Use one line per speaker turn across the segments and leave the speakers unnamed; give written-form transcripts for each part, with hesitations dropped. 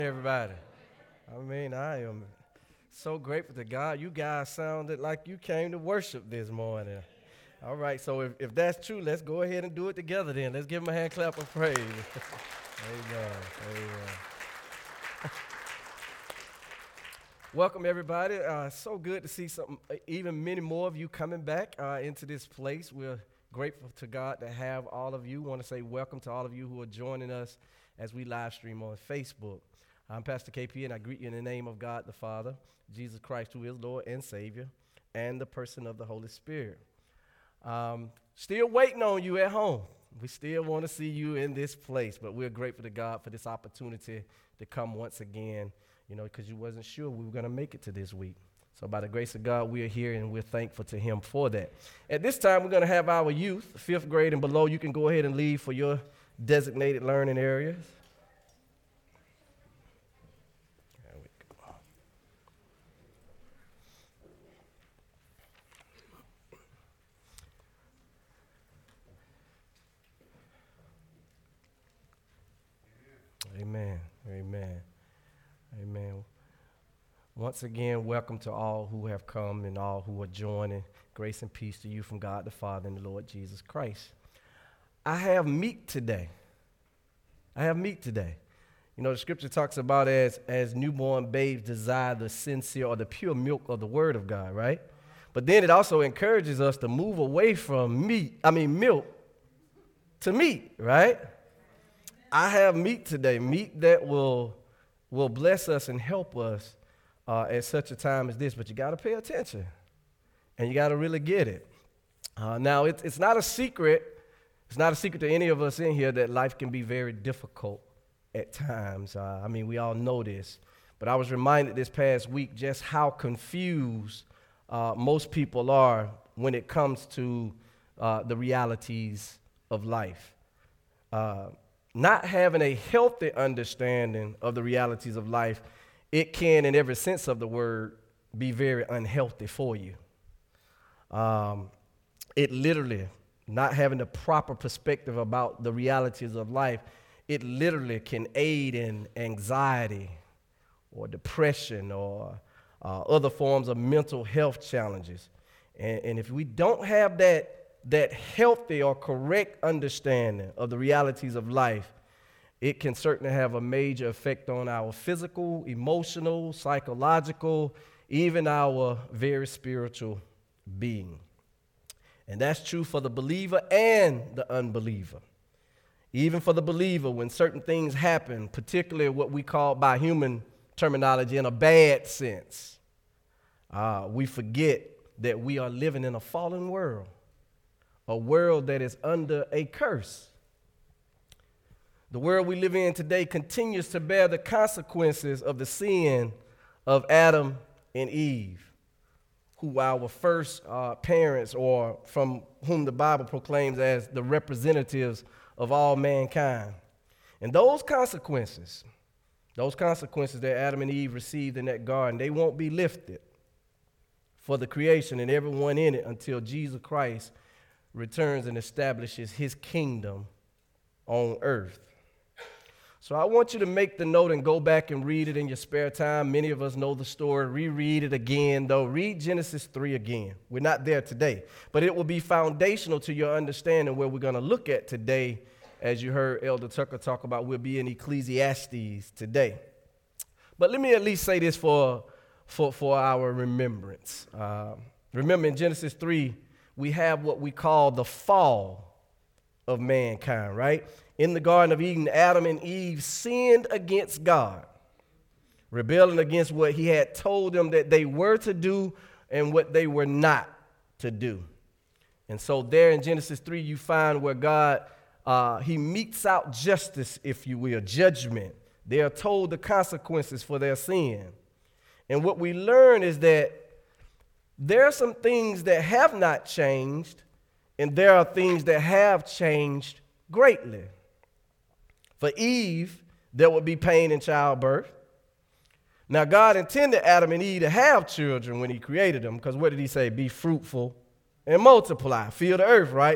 Everybody. I am so grateful to God. You guys sounded like you came to worship this morning. All right, so if that's true, let's go ahead and do it together then. Let's give him a hand clap of praise. Amen. Amen. Welcome, everybody. So good to see even many more of you coming back into this place. We're grateful to God to have all of you. Want to say welcome to all of you who are joining us as we live stream on Facebook. I'm Pastor KP, and I greet you in the name of God the Father, Jesus Christ, who is Lord and Savior, and the person of the Holy Spirit. Still waiting on you at home. We still want to see you in this place, but we're grateful to God for this opportunity to come once again, because you wasn't sure we were going to make it to this week. So by the grace of God, we are here, and we're thankful to him for that. At this time, we're going to have our youth, 5th grade and below. You can go ahead and leave for your designated learning areas. Amen. Amen. Amen. Once again, welcome to all who have come and all who are joining. Grace and peace to you from God the Father and the Lord Jesus Christ. I have meat today. The scripture talks about as newborn babes desire the sincere or the pure milk of the word of God, right? But then it also encourages us to move away from milk to meat, right? I have meat today, meat that will bless us and help us at such a time as this. But you got to pay attention, and you got to really get it. Now, it's not a secret. It's not a secret to any of us in here that life can be very difficult at times. We all know this. But I was reminded this past week just how confused most people are when it comes to the realities of life. Not having a healthy understanding of the realities of life, it can, in every sense of the word, be very unhealthy for you. It literally, not having the proper perspective about the realities of life, it literally can aid in anxiety or depression or other forms of mental health challenges. And if we don't have that healthy or correct understanding of the realities of life, it can certainly have a major effect on our physical, emotional, psychological, even our very spiritual being. And that's true for the believer and the unbeliever. Even for the believer, when certain things happen, particularly what we call by human terminology in a bad sense, we forget that we are living in a fallen world. A world that is under a curse. The world we live in today continues to bear the consequences of the sin of Adam and Eve, who our first parents, or from whom the Bible proclaims as the representatives of all mankind. And those consequences that Adam and Eve received in that garden, they won't be lifted for the creation and everyone in it until Jesus Christ returns and establishes his kingdom on earth. So I want you to make the note and go back and read it in your spare time. Many of us know the story. Reread it again, though. Read Genesis 3 again. We're not there today, but it will be foundational to your understanding where we're going to look at today. As you heard Elder Tucker talk about, we'll be in Ecclesiastes today. But let me at least say this for our remembrance. Remember in Genesis 3, we have what we call the fall of mankind, right? In the Garden of Eden, Adam and Eve sinned against God, rebelling against what he had told them that they were to do and what they were not to do. And so there in Genesis 3, you find where God, he metes out justice, if you will, judgment. They are told the consequences for their sin. And what we learn is that there are some things that have not changed, and there are things that have changed greatly. For Eve, there would be pain in childbirth. Now, God intended Adam and Eve to have children when he created them, because what did he say? Be fruitful and multiply, fill the earth, right?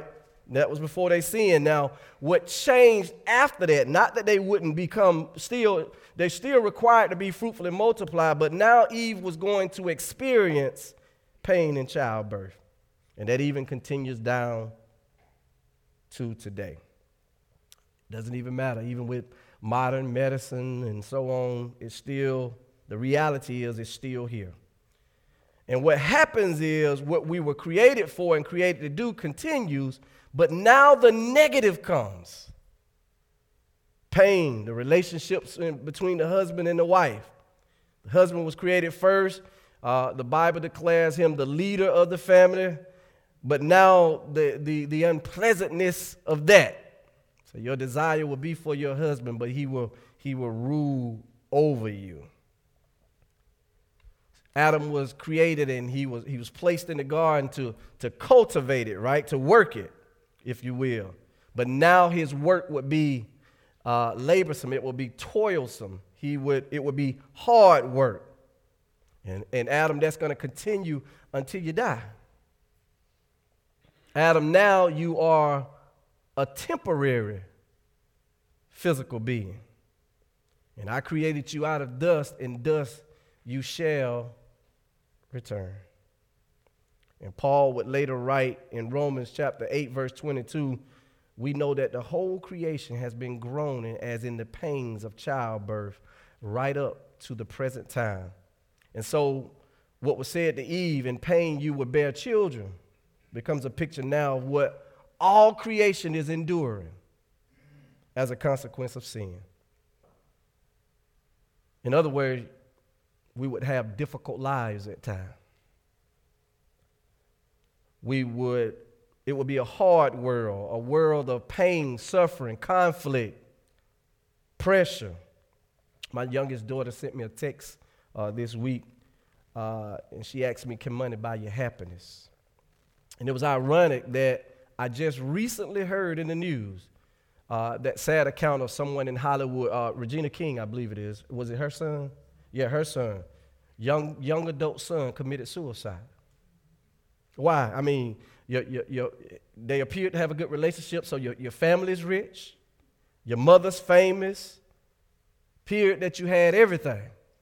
That was before they sinned. Now, what changed after that, not that they wouldn't become they're still required to be fruitful and multiply, but now Eve was going to experience pain in childbirth. And that even continues down to today. Doesn't even matter. Even with modern medicine and so on, the reality is it's still here. And what happens is what we were created for and created to do continues, but now the negative comes. Pain, the relationships between the husband and the wife. The husband was created first. The Bible declares him the leader of the family, but now the unpleasantness of that. So your desire will be for your husband, but he will rule over you. Adam was created and he was placed in the garden to cultivate it, right? To work it, if you will. But now his work would be laborsome. It would be toilsome. It would be hard work. And Adam, that's going to continue until you die. Adam, now you are a temporary physical being. And I created you out of dust, and dust you shall return. And Paul would later write in Romans chapter 8, verse 22, we know that the whole creation has been groaning as in the pains of childbirth right up to the present time. And so what was said to Eve, in pain you will bear children, becomes a picture now of what all creation is enduring as a consequence of sin. In other words, we would have difficult lives at times. It would be a hard world, a world of pain, suffering, conflict, pressure. My youngest daughter sent me a text this week, and she asked me, can money buy you happiness? And it was ironic that I just recently heard in the news that sad account of someone in Hollywood, Regina King, I believe it is. Was it her son? Yeah, her son. Young adult son committed suicide. Why? I mean, they appear to have a good relationship, so your family's rich, your mother's famous, appeared that you had everything.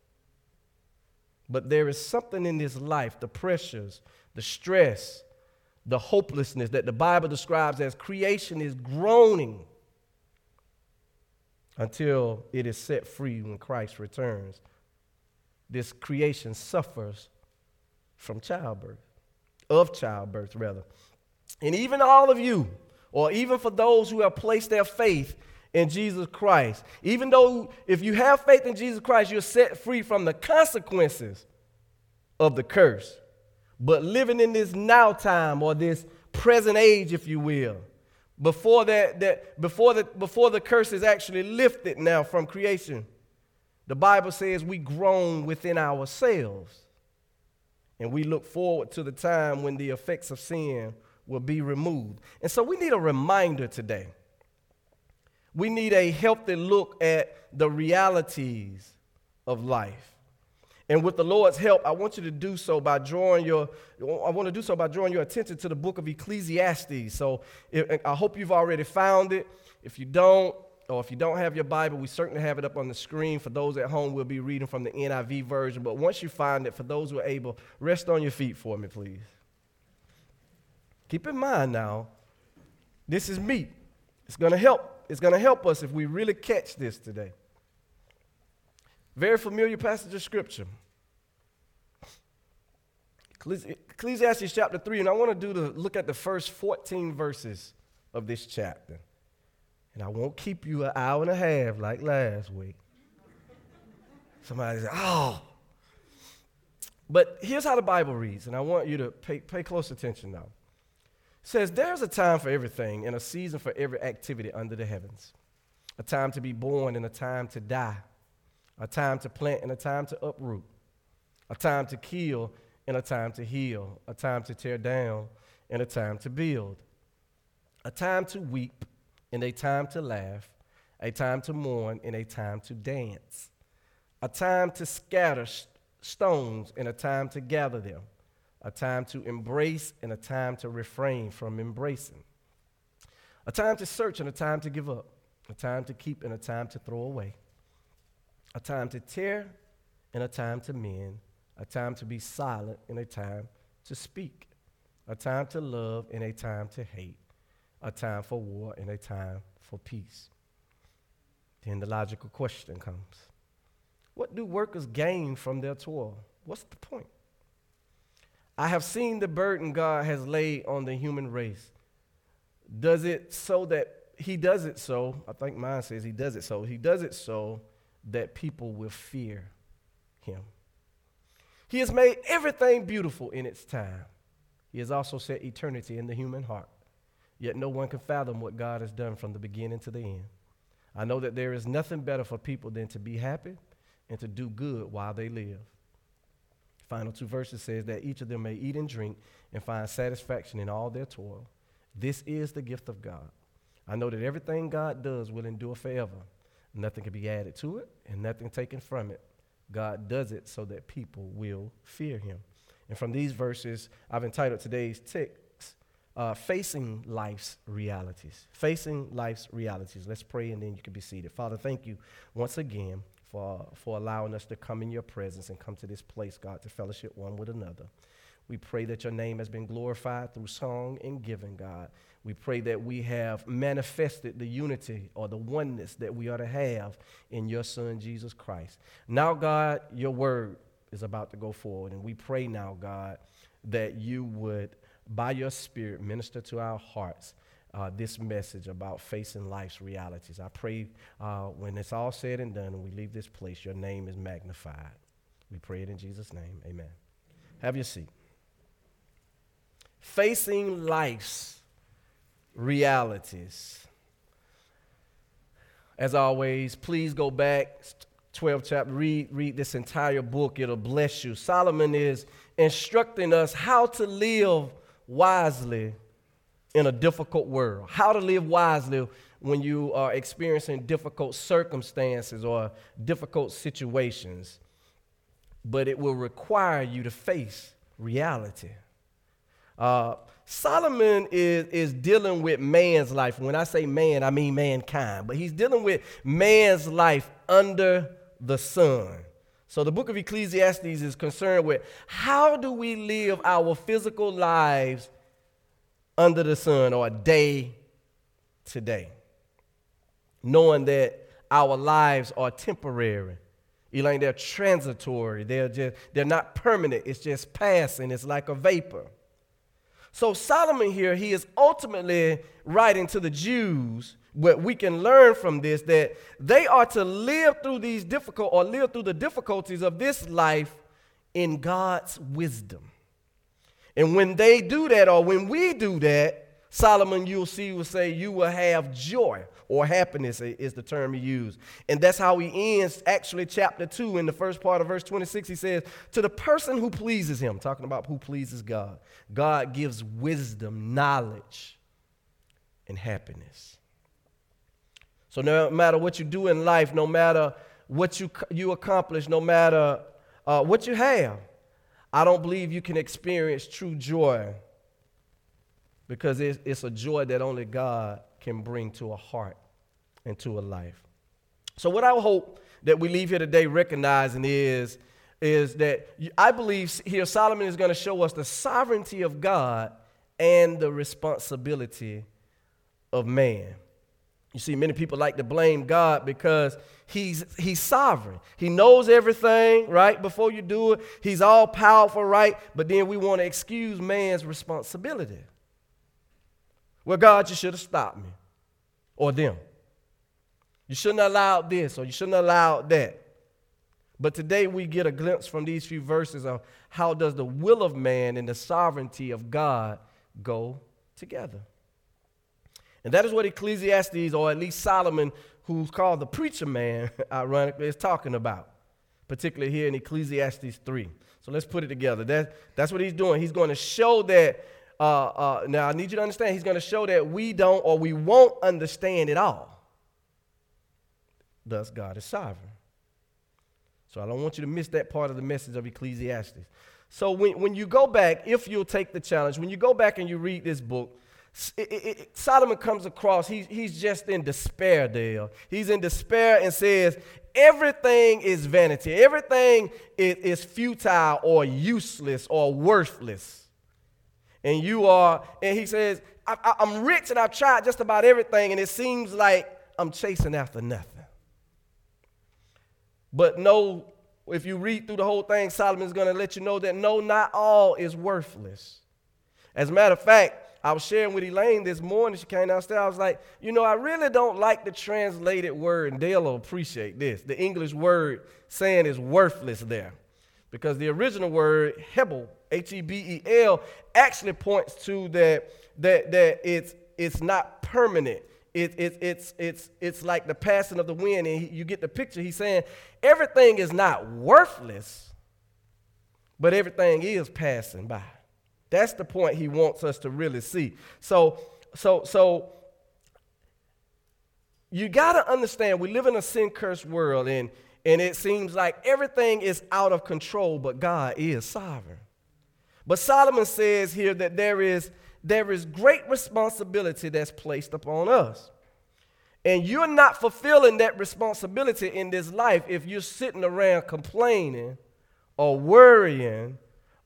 But there is something in this life, the pressures, the stress, the hopelessness that the Bible describes as creation is groaning until it is set free when Christ returns. This creation suffers from childbirth, rather. And even all of you, or even for those who have placed their faith in Jesus Christ, even though if you have faith in Jesus Christ, you're set free from the consequences of the curse. But living in this now time, or this present age, if you will, before the curse is actually lifted now from creation, the Bible says we groan within ourselves, and we look forward to the time when the effects of sin will be removed. And so we need a reminder today. We need a healthy look at the realities of life. And with the Lord's help, I want you to do so by drawing your attention to the book of Ecclesiastes. So I hope you've already found it. If you don't, or if you don't have your Bible, we certainly have it up on the screen. For those at home, we'll be reading from the NIV version. But once you find it, for those who are able, rest on your feet for me, please. Keep in mind now, this is meat. It's going to help. It's going to help us if we really catch this today. Very familiar passage of Scripture. Ecclesiastes chapter 3, and I want to look at the first 14 verses of this chapter. And I won't keep you an hour and a half like last week. Somebody said, oh. But here's how the Bible reads, and I want you to pay close attention now. It says, there's a time for everything and a season for every activity under the heavens. A time to be born and a time to die. A time to plant and a time to uproot. A time to kill and a time to heal. A time to tear down and a time to build. A time to weep and a time to laugh. A time to mourn and a time to dance. A time to scatter stones and a time to gather them. A time to embrace and a time to refrain from embracing. A time to search and a time to give up. A time to keep and a time to throw away. A time to tear and a time to mend. A time to be silent and a time to speak. A time to love and a time to hate. A time for war and a time for peace. Then the logical question comes. What do workers gain from their toil? What's the point? I have seen the burden God has laid on the human race. Does it so that he does it so, I think mine says he does it so that people will fear him. He has made everything beautiful in its time. He has also set eternity in the human heart. Yet no one can fathom what God has done from the beginning to the end. I know that there is nothing better for people than to be happy and to do good while they live. Final two verses says that each of them may eat and drink and find satisfaction in all their toil. This is the gift of God. I know that everything God does will endure forever. Nothing can be added to it and nothing taken from it. God does it so that people will fear him. And from these verses, I've entitled today's text, Facing Life's Realities. Facing Life's Realities. Let's pray and then you can be seated. Father, thank you once again for allowing us to come in your presence and come to this place, God, to fellowship one with another. We pray that your name has been glorified through song and giving, God. We pray that we have manifested the unity or the oneness that we ought to have in your Son, Jesus Christ. Now, God, your word is about to go forward, and we pray now, God, that you would, by your Spirit, minister to our hearts this message about facing life's realities. I pray when it's all said and done and we leave this place, your name is magnified. We pray it in Jesus' name. Amen. Have your seat. Facing life's realities. As always, please go back, 12th chapter, read this entire book. It'll bless you. Solomon is instructing us how to live wisely in a difficult world. How to live wisely when you are experiencing difficult circumstances or difficult situations. But it will require you to face reality. Solomon is dealing with man's life. When I say man, I mean mankind. But he's dealing with man's life under the sun. So the book of Ecclesiastes is concerned with how do we live our physical lives under the sun or day to day, knowing that our lives are temporary. Elaine, they're transitory. They're not permanent. It's just passing. It's like a vapor. So Solomon here, he is ultimately writing to the Jews, what we can learn from this, that they are to live through these live through the difficulties of this life in God's wisdom. And when they do that, or when we do that, Solomon, you'll see, will say, you will have joy, or happiness is the term he used. And that's how he ends, actually, chapter 2, in the first part of verse 26. He says, to the person who pleases him, talking about who pleases God, God gives wisdom, knowledge, and happiness. So no matter what you do in life, no matter what you accomplish, no matter what you have, I don't believe you can experience true joy, because it's a joy that only God can bring to a heart and to a life. So what I hope that we leave here today recognizing is that I believe here Solomon is going to show us the sovereignty of God and the responsibility of man. You see, many people like to blame God because he's sovereign. He knows everything, right, before you do it. He's all powerful, right? But then we want to excuse man's responsibility. Well, God, you should have stopped me, or them. You shouldn't have allowed this, or you shouldn't have allowed that. But today we get a glimpse from these few verses of how does the will of man and the sovereignty of God go together. And that is what Ecclesiastes, or at least Solomon, who's called the preacher man, ironically, is talking about, particularly here in Ecclesiastes 3. So let's put it together. That's what he's doing. He's going to show that, now I need you to understand, he's going to show that we don't or we won't understand it all. Thus, God is sovereign. So I don't want you to miss that part of the message of Ecclesiastes. So when you go back, if you'll take the challenge, when you go back and you read this book, Solomon comes across, he's just in despair, Dale. He's in despair and says, everything is vanity. Everything is futile or useless or worthless. And he says, I'm rich and I've tried just about everything, and it seems like I'm chasing after nothing. But no, if you read through the whole thing, Solomon's going to let you know that no, not all is worthless. As a matter of fact, I was sharing with Elaine this morning. She came downstairs. I was like, I really don't like the translated word, and Dale will appreciate this. The English word saying is worthless there. Because the original word, Hebel, Hebel, actually points to that it's not permanent. It's like the passing of the wind, and you get the picture. He's saying everything is not worthless, but everything is passing by. That's the point he wants us to really see. So you got to understand, we live in a sin-cursed world, and it seems like everything is out of control, but God is sovereign. But Solomon says here that there is great responsibility that's placed upon us. And you're not fulfilling that responsibility in this life if you're sitting around complaining or worrying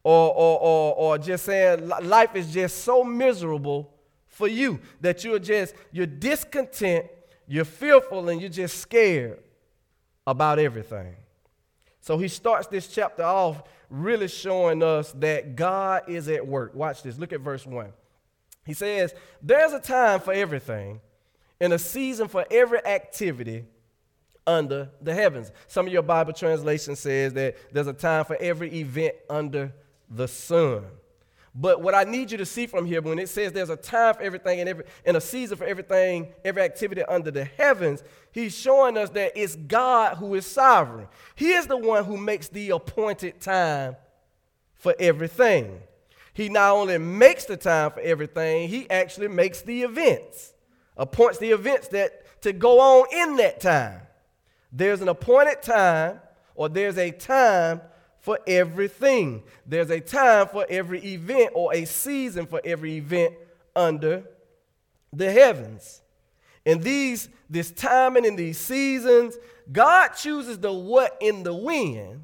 or just saying life is just so miserable for you that you're discontent, you're fearful, and you're just scared about everything. So he starts this chapter off really showing us that God is at work. Watch this. Look at verse 1. He says, there's a time for everything and a season for every activity under the heavens. Some of your Bible translation says that there's a time for every event under the sun. But what I need you to see from here, when it says there's a time for everything and a season for everything, every activity under the heavens, he's showing us that it's God who is sovereign. He is the one who makes the appointed time for everything. He not only makes the time for everything, he actually makes the events, appoints the events that to go on in that time. There's an appointed time, or there's a time for everything. There's a time for every event, or a season for every event under the heavens. And this timing and these seasons, God chooses the what in the when,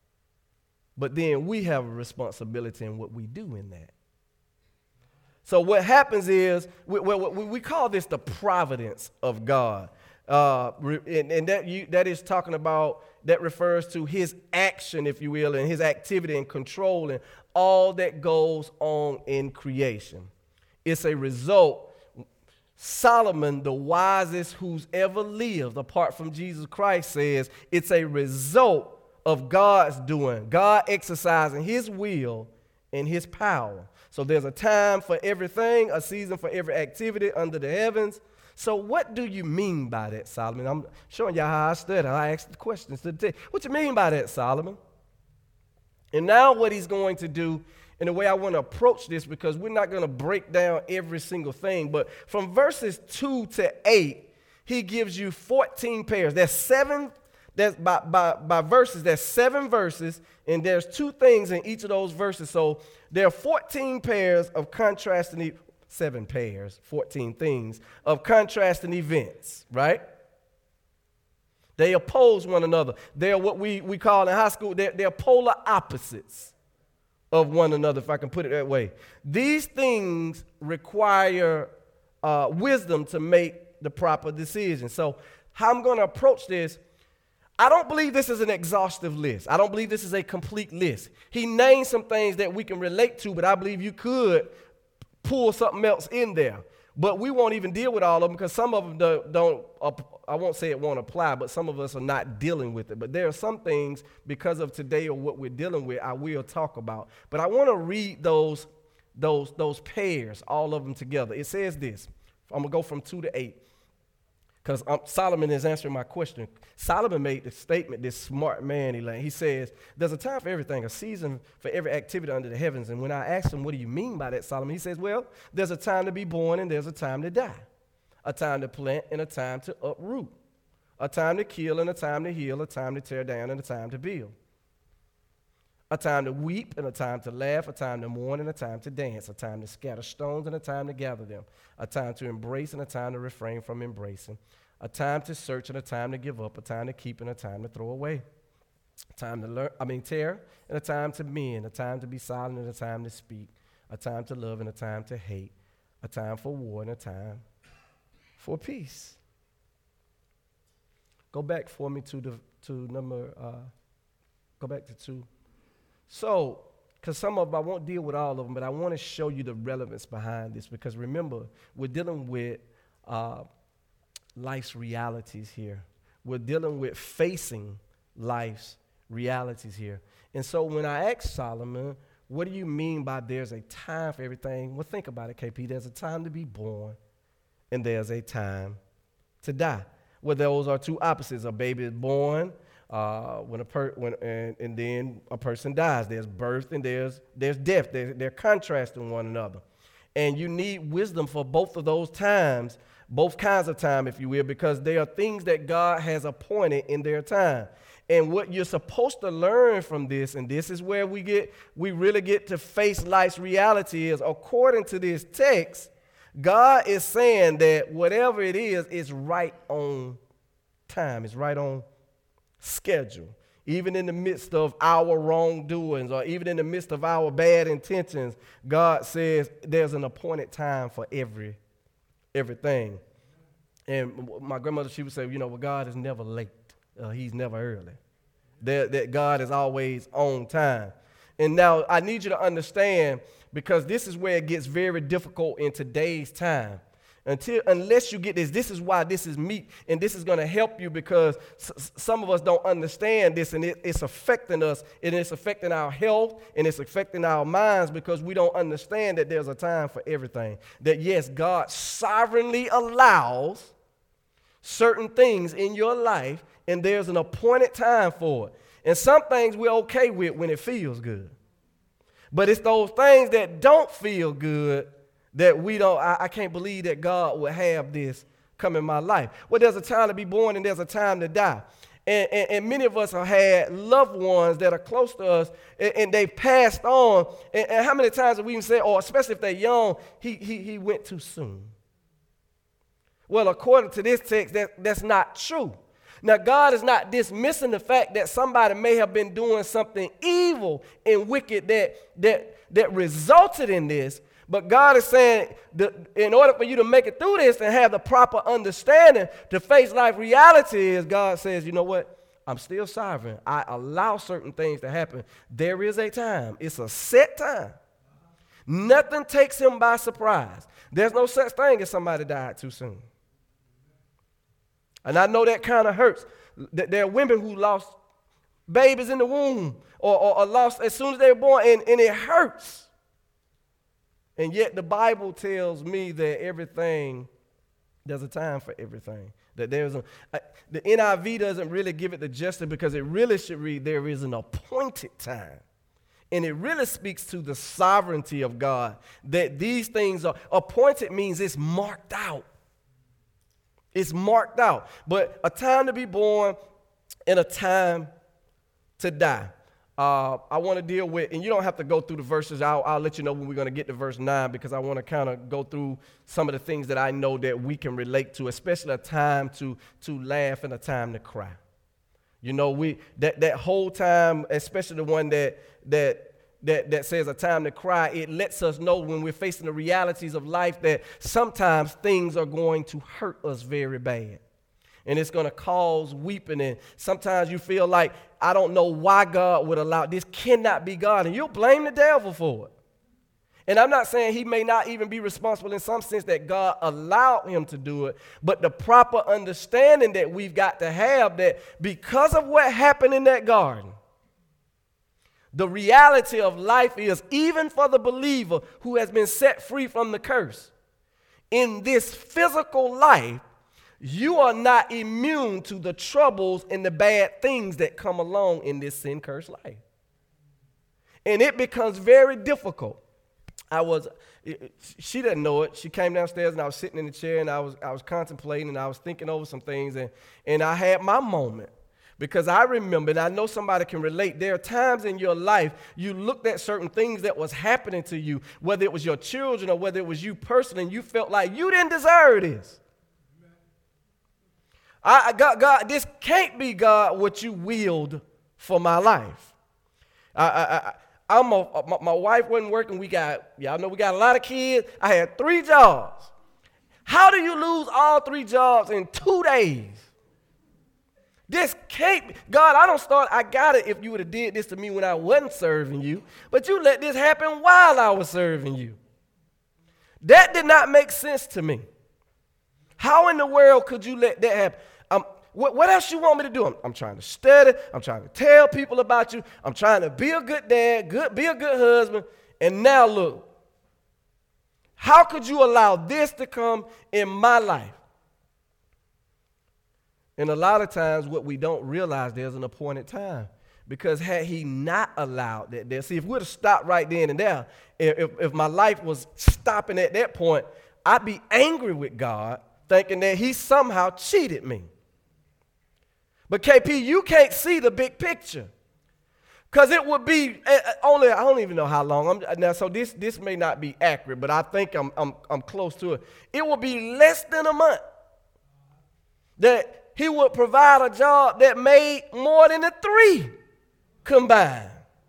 but then we have a responsibility in what we do in that. So what happens is, we call this the providence of God. And that is talking about, that refers to his action, if you will, and his activity and control and all that goes on in creation. It's a result. Solomon, the wisest who's ever lived apart from Jesus Christ, says it's a result of God's doing, God exercising his will and his power. So there's a time for everything, a season for every activity under the heavens. So what do you mean by that, Solomon? I'm showing y'all how I study. I asked the questions today. What you mean by that, Solomon? And now what he's going to do, and the way I want to approach this, because we're not going to break down every single thing, but from verses 2 to 8, he gives you 14 pairs. There's seven. That's by verses, there's 7 verses, and there's 2 things in each of those verses. So there are 14 pairs of contrasting, 7 pairs, 14 things of contrasting events, right? They oppose one another. They're what we call in high school, they're polar opposites of one another, if I can put it that way. These things require wisdom to make the proper decision. So how I'm going to approach this, I don't believe this is an exhaustive list. I don't believe this is a complete list. He named some things that we can relate to, but I believe you could pull something else in there. But we won't even deal with all of them because some of them don't, I won't say it won't apply, but some of us are not dealing with it. But there are some things, because of today or what we're dealing with, I will talk about. But I want to read those pairs, all of them together. It says this. I'm going to go from 2 to 8. Because Solomon is answering my question. Solomon made the statement, this smart man, Elaine. He says, there's a time for everything, a season for every activity under the heavens. And when I asked him, what do you mean by that, Solomon? He says, well, there's a time to be born and there's a time to die. A time to plant and a time to uproot. A time to kill and a time to heal, a time to tear down and a time to build. A time to weep and a time to laugh, a time to mourn and a time to dance, a time to scatter stones and a time to gather them, a time to embrace and a time to refrain from embracing, a time to search and a time to give up, a time to keep and a time to throw away, a time to tear and a time to mend, a time to be silent and a time to speak, a time to love and a time to hate, a time for war and a time for peace. Go back for me to go back to 2. So, because some of them, I won't deal with all of them, but I want to show you the relevance behind this, because remember, we're dealing with life's realities here. We're dealing with facing life's realities here. And so when I asked Solomon, what do you mean by there's a time for everything? Well, think about it, KP. There's a time to be born, and there's a time to die. Well, those are two opposites. A baby is born, and then a person dies. There's birth and there's death. They're contrasting one another. And you need wisdom for both of those times, both kinds of time, if you will, because they are things that God has appointed in their time. And what you're supposed to learn from this, and this is where we really get to face life's reality, is according to this text, God is saying that whatever it is right on time. It's right on schedule. Even in the midst of our wrongdoings, or even in the midst of our bad intentions, God says there's an appointed time for everything. And my grandmother, she would say, well, God is never late. He's never early. That God is always on time. And now I need you to understand, because this is where it gets very difficult in today's time. Unless you get this is why this is meat, and this is going to help you, because some of us don't understand this, and it's affecting us, and it's affecting our health, and it's affecting our minds, because we don't understand that there's a time for everything. That yes, God sovereignly allows certain things in your life, and there's an appointed time for it. And some things we're okay with when it feels good. But it's those things that don't feel good that I can't believe that God would have this come in my life. Well, there's a time to be born and there's a time to die. And many of us have had loved ones that are close to us, and they've passed on. And how many times have we even said, or especially if they're young, he went too soon? Well, according to this text, that's not true. Now, God is not dismissing the fact that somebody may have been doing something evil and wicked that resulted in this. But God is saying that in order for you to make it through this and have the proper understanding to face life reality, is God says, you know what? I'm still sovereign. I allow certain things to happen. There is a time. It's a set time. Nothing takes him by surprise. There's no such thing as somebody died too soon. And I know that kind of hurts. There are women who lost babies in the womb or lost as soon as they were born, and it hurts. And yet the Bible tells me that there's a time for everything. That the NIV doesn't really give it the justice, because it really should read, there is an appointed time. And it really speaks to the sovereignty of God, that these things are appointed, means it's marked out. It's marked out. But a time to be born and a time to die. I want to deal with, and you don't have to go through the verses. I'll let you know when we're going to get to verse 9, because I want to kind of go through some of the things that I know that we can relate to, especially a time to laugh and a time to cry. That whole time, especially the one that says a time to cry, it lets us know when we're facing the realities of life that sometimes things are going to hurt us very bad. And it's going to cause weeping. And sometimes you feel like, I don't know why God would allow this. Cannot be God. And you'll blame the devil for it. And I'm not saying he may not even be responsible in some sense that God allowed him to do it. But the proper understanding that we've got to have, that because of what happened in that garden, the reality of life is, even for the believer who has been set free from the curse, in this physical life, you are not immune to the troubles and the bad things that come along in this sin-cursed life. And it becomes very difficult. She didn't know it. She came downstairs, and I was sitting in the chair, and I was contemplating, and I was thinking over some things, and I had my moment. Because I remember, and I know somebody can relate, there are times in your life you looked at certain things that was happening to you, whether it was your children or whether it was you personally, and you felt like you didn't deserve this. God, this can't be, God, what you willed for my life. My wife wasn't working. Y'all know we got a lot of kids. I had 3 jobs. How do you lose all 3 jobs in 2 days? This can't be. God, I got it if you would have did this to me when I wasn't serving you, but you let this happen while I was serving you. That did not make sense to me. How in the world could you let that happen? What else you want me to do? I'm trying to study. I'm trying to tell people about you. I'm trying to be a good dad, be a good husband. And now look, how could you allow this to come in my life? And a lot of times what we don't realize, there's an appointed time. Because had he not allowed that there, see, if we would have stopped right then and there, if my life was stopping at that point, I'd be angry with God, thinking that he somehow cheated me. But KP, you can't see the big picture. Because it would be only, I don't even know how long. Now, so this may not be accurate, but I think I'm close to it. It will be less than a month that he would provide a job that made more than the 3 combined.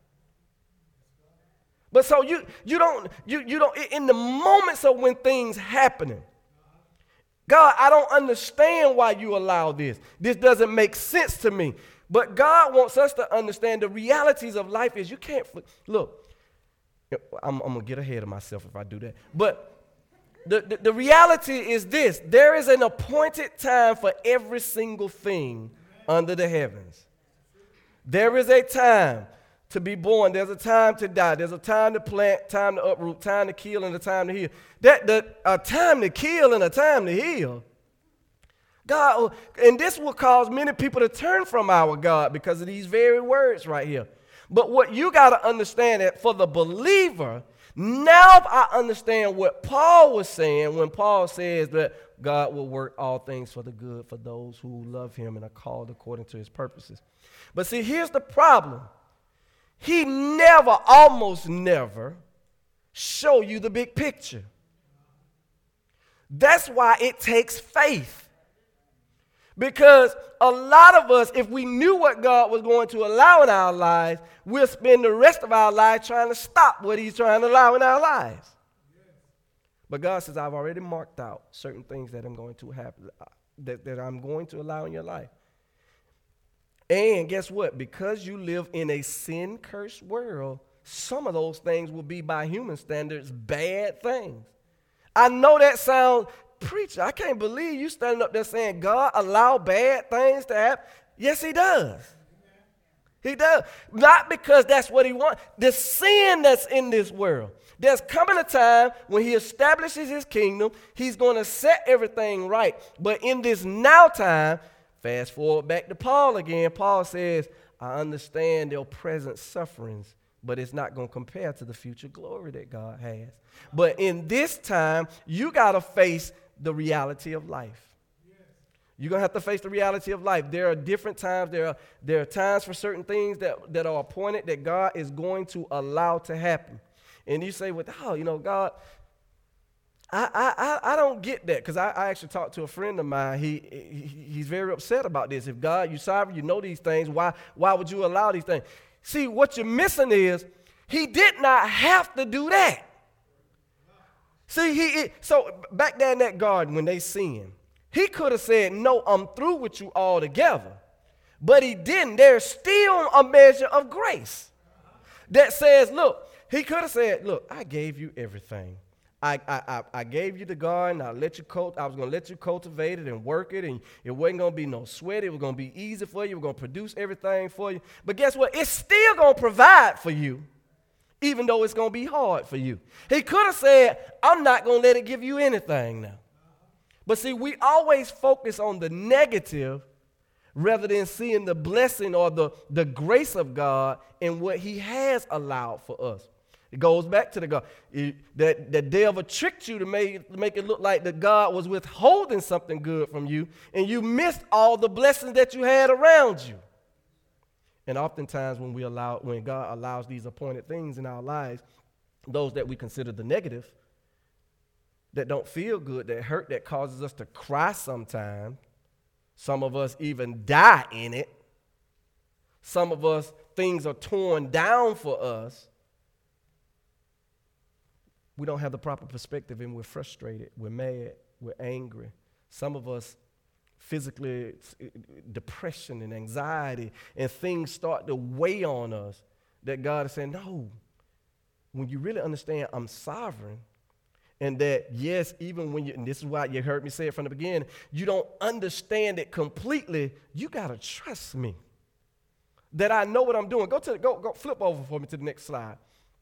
But so you don't, in the moments of when things happening, God, I don't understand why you allow this. This doesn't make sense to me. But God wants us to understand the realities of life is you can't, look, I'm going to get ahead of myself if I do that. But the reality is this. There is an appointed time for every single thing under the heavens. There is a time to be born. There's a time to die. There's a time to plant, time to uproot, time to kill, and a time to heal. A time to kill and a time to heal. God, and this will cause many people to turn from our God because of these very words right here. But what you got to understand that for the believer, now I understand what Paul was saying when Paul says that God will work all things for the good for those who love him and are called according to his purposes. But see, here's the problem. He almost never show you the big picture. That's why it takes faith. Because a lot of us, if we knew what God was going to allow in our lives, we'll spend the rest of our lives trying to stop what he's trying to allow in our lives. But God says, I've already marked out certain things that I'm going to happen, that I'm going to allow in your life. And guess what? Because you live in a sin-cursed world, some of those things will be, by human standards, bad things. I know that sounds, preacher, I can't believe you standing up there saying God allow bad things to happen. Yes, he does. He does. Not because that's what he wants. The sin that's in this world. There's coming a time when he establishes his kingdom, he's going to set everything right. But in this now time, fast forward back to Paul again. Paul says, I understand their present sufferings, but it's not going to compare to the future glory that God has. But in this time, you got to face the reality of life. You're going to have to face the reality of life. There are different times. There are times for certain things that are appointed that God is going to allow to happen. And you say, well, God, I don't get that, because I actually talked to a friend of mine. He's very upset about this. If God, you're sovereign, you know these things, why would you allow these things? See, what you're missing is he did not have to do that. See, so back there in that garden when they sinned, he could have said, no, I'm through with you altogether. But he didn't. There's still a measure of grace that says, look, he could have said, look, I gave you everything. I gave you the garden. I was going to let you cultivate it and work it, and it wasn't going to be no sweat. It was going to be easy for you. We're going to produce everything for you. But guess what? It's still going to provide for you, even though it's going to be hard for you. He could have said, I'm not going to let it give you anything now. But see, we always focus on the negative rather than seeing the blessing or the grace of God in what he has allowed for us. It goes back to the God. The devil tricked you to make it look like that God was withholding something good from you, and you missed all the blessings that you had around you. And oftentimes when God allows these appointed things in our lives, those that we consider the negative, that don't feel good, that hurt, that causes us to cry sometimes. Some of us even die in it. Some of us, things are torn down for us. We don't have the proper perspective and we're frustrated, we're mad, we're angry. Some of us physically, depression and anxiety and things start to weigh on us that God is saying, no, when you really understand I'm sovereign, and that, yes, even when and this is why you heard me say it from the beginning, you don't understand it completely, you got to trust me. That I know what I'm doing. Go flip over for me to the next slide.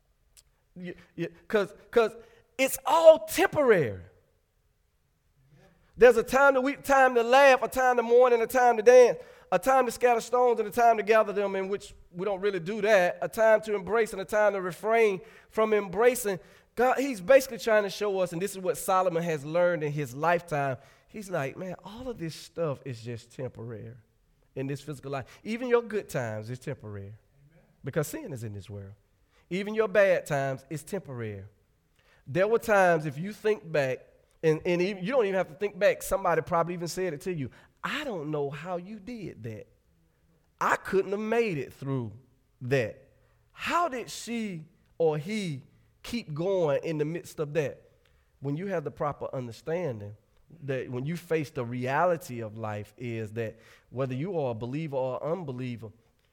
Because it's all temporary. There's a time to weep, time to laugh, a time to mourn, and a time to dance, a time to scatter stones and a time to gather them, in which we don't really do that, a time to embrace and a time to refrain from embracing. God, he's basically trying to show us, and this is what Solomon has learned in his lifetime. He's like, man, all of this stuff is just temporary in this physical life. Even your good times is temporary. Amen. Because sin is in this world. Even your bad times is temporary. There were times, if you think back, and even, you don't even have to think back, somebody probably even said it to you. I don't know how you did that. I couldn't have made it through that. How did she or he keep going in the midst of that? When you have the proper understanding that when you face the reality of life is that whether you are a believer or unbeliever,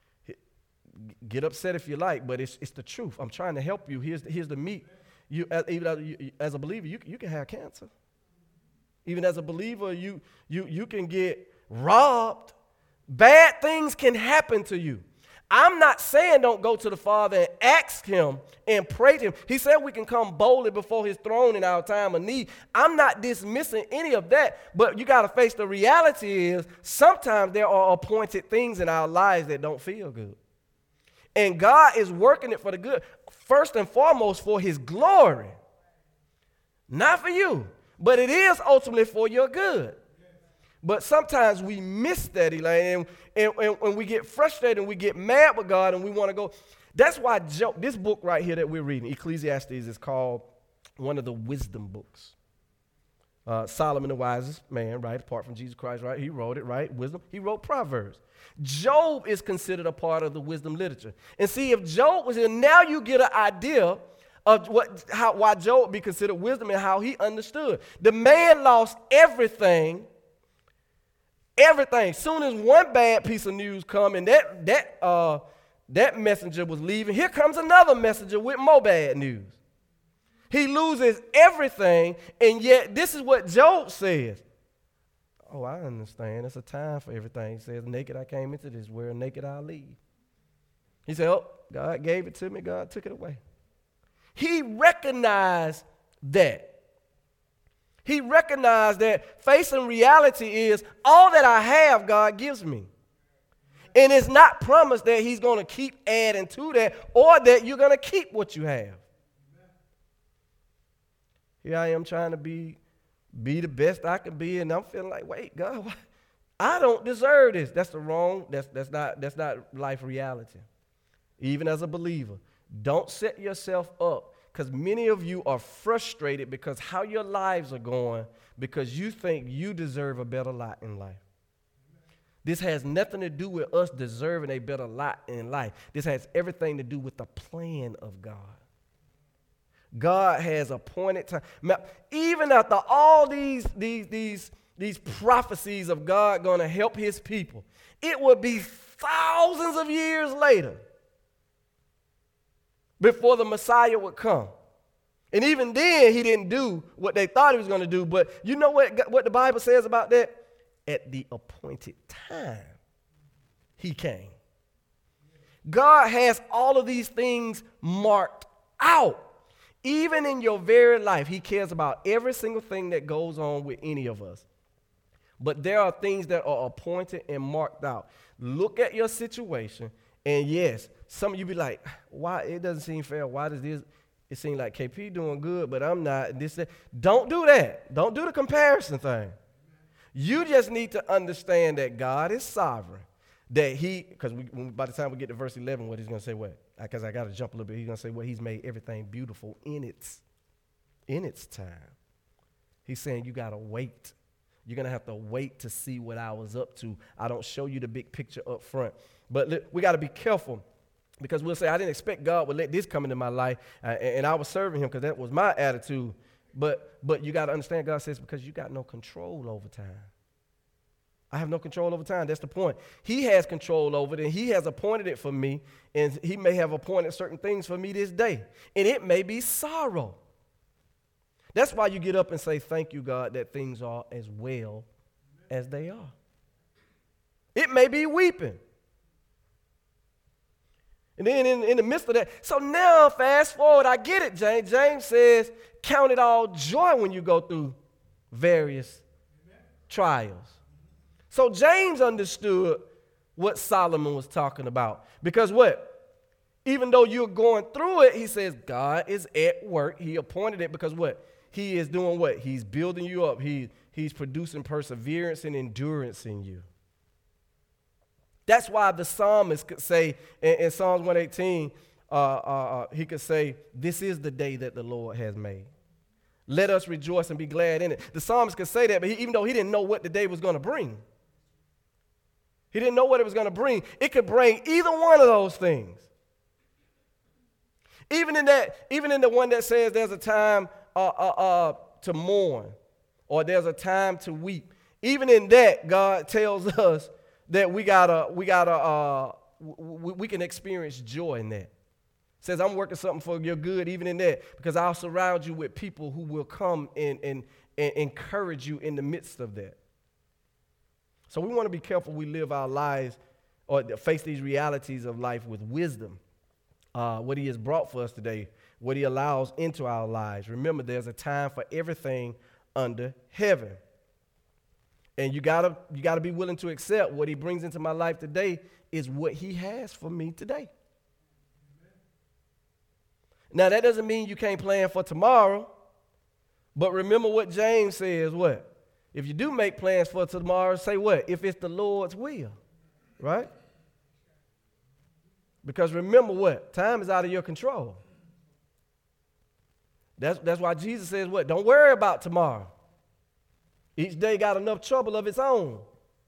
get upset if you like, but it's the truth. I'm trying to help you. Here's the meat. Even as a believer, you can have cancer. Even as a believer, you can get robbed. Bad things can happen to you. I'm not saying don't go to the Father and ask him and pray to him. He said we can come boldly before his throne in our time of need. I'm not dismissing any of that, but you got to face the reality is sometimes there are appointed things in our lives that don't feel good. And God is working it for the good, first and foremost for his glory. Not for you, but it is ultimately for your good. But sometimes we miss that, Elaine, and we get frustrated and we get mad with God and we want to go. That's why this book right here that we're reading, Ecclesiastes, is called one of the wisdom books. Solomon, the wisest man, right, apart from Jesus Christ, right? He wrote it, right? Wisdom. He wrote Proverbs. Job is considered a part of the wisdom literature. And see, if Job was here, now you get an idea of why Job would be considered wisdom and how he understood. The man lost everything. Everything. Soon as one bad piece of news come and that messenger was leaving, here comes another messenger with more bad news. He loses everything, and yet this is what Job says. Oh, I understand. It's a time for everything. He says, naked I came into this world, naked I'll leave. He said, oh, God gave it to me, God took it away. He recognized that. He recognized that facing reality is all that I have, God gives me. And it's not promised that he's going to keep adding to that or that you're going to keep what you have. Here I am trying to be the best I can be, and I'm feeling like, wait, God, I don't deserve this. That's not life reality. Even as a believer, don't set yourself up. Because many of you are frustrated because how your lives are going because you think you deserve a better lot in life. This has nothing to do with us deserving a better lot in life. This has everything to do with the plan of God. God has appointed time. Even after all these prophecies of God going to help his people, it would be thousands of years later before the Messiah would come. And even then, he didn't do what they thought he was going to do. But you know what the Bible says about that? At the appointed time, he came. God has all of these things marked out. Even in your very life, he cares about every single thing that goes on with any of us. But there are things that are appointed and marked out. Look at your situation. And yes, some of you be like, why? It doesn't seem fair. Why does this? It seems like KP doing good, but I'm not. Don't do that. Don't do the comparison thing. You just need to understand that God is sovereign, That because by the time we get to verse 11, what he's going to say, what? Because I got to jump a little bit. He's going to say, well, he's made everything beautiful in its time. He's saying you got to wait. You're going to have to wait to see what I was up to. I don't show you the big picture up front. But we got to be careful, because we'll say, I didn't expect God would let this come into my life, and I was serving him because that was my attitude. But you got to understand, God says, because you got no control over time. I have no control over time. That's the point. He has control over it, and he has appointed it for me, and he may have appointed certain things for me this day, and it may be sorrow. That's why you get up and say, thank you, God, that things are as well as they are. It may be weeping. And then in the midst of that, so now fast forward, I get it, James. James says, count it all joy when you go through various trials. So James understood what Solomon was talking about. Because what? Even though you're going through it, he says God is at work. He appointed it because what? He is doing what? He's building you up. He's producing perseverance and endurance in you. That's why the psalmist could say in Psalms 118, he could say, this is the day that the Lord has made. Let us rejoice and be glad in it. The psalmist could say that, but even though he didn't know what the day was going to bring. He didn't know what it was going to bring. It could bring either one of those things. Even in the one that says there's a time to mourn, or there's a time to weep. Even in that, God tells us that we can experience joy in that. Says, I'm working something for your good even in that, because I'll surround you with people who will come and encourage you in the midst of that. So we want to be careful we live our lives or face these realities of life with wisdom. What he has brought for us today, what he allows into our lives. Remember, there's a time for everything under heaven. And you gotta be willing to accept what he brings into my life today is what he has for me today. Now, that doesn't mean you can't plan for tomorrow. But remember what James says, what? If you do make plans for tomorrow, say what? If it's the Lord's will, right? Because remember what? Time is out of your control. That's why Jesus says what? Don't worry about tomorrow. Each day got enough trouble of its own.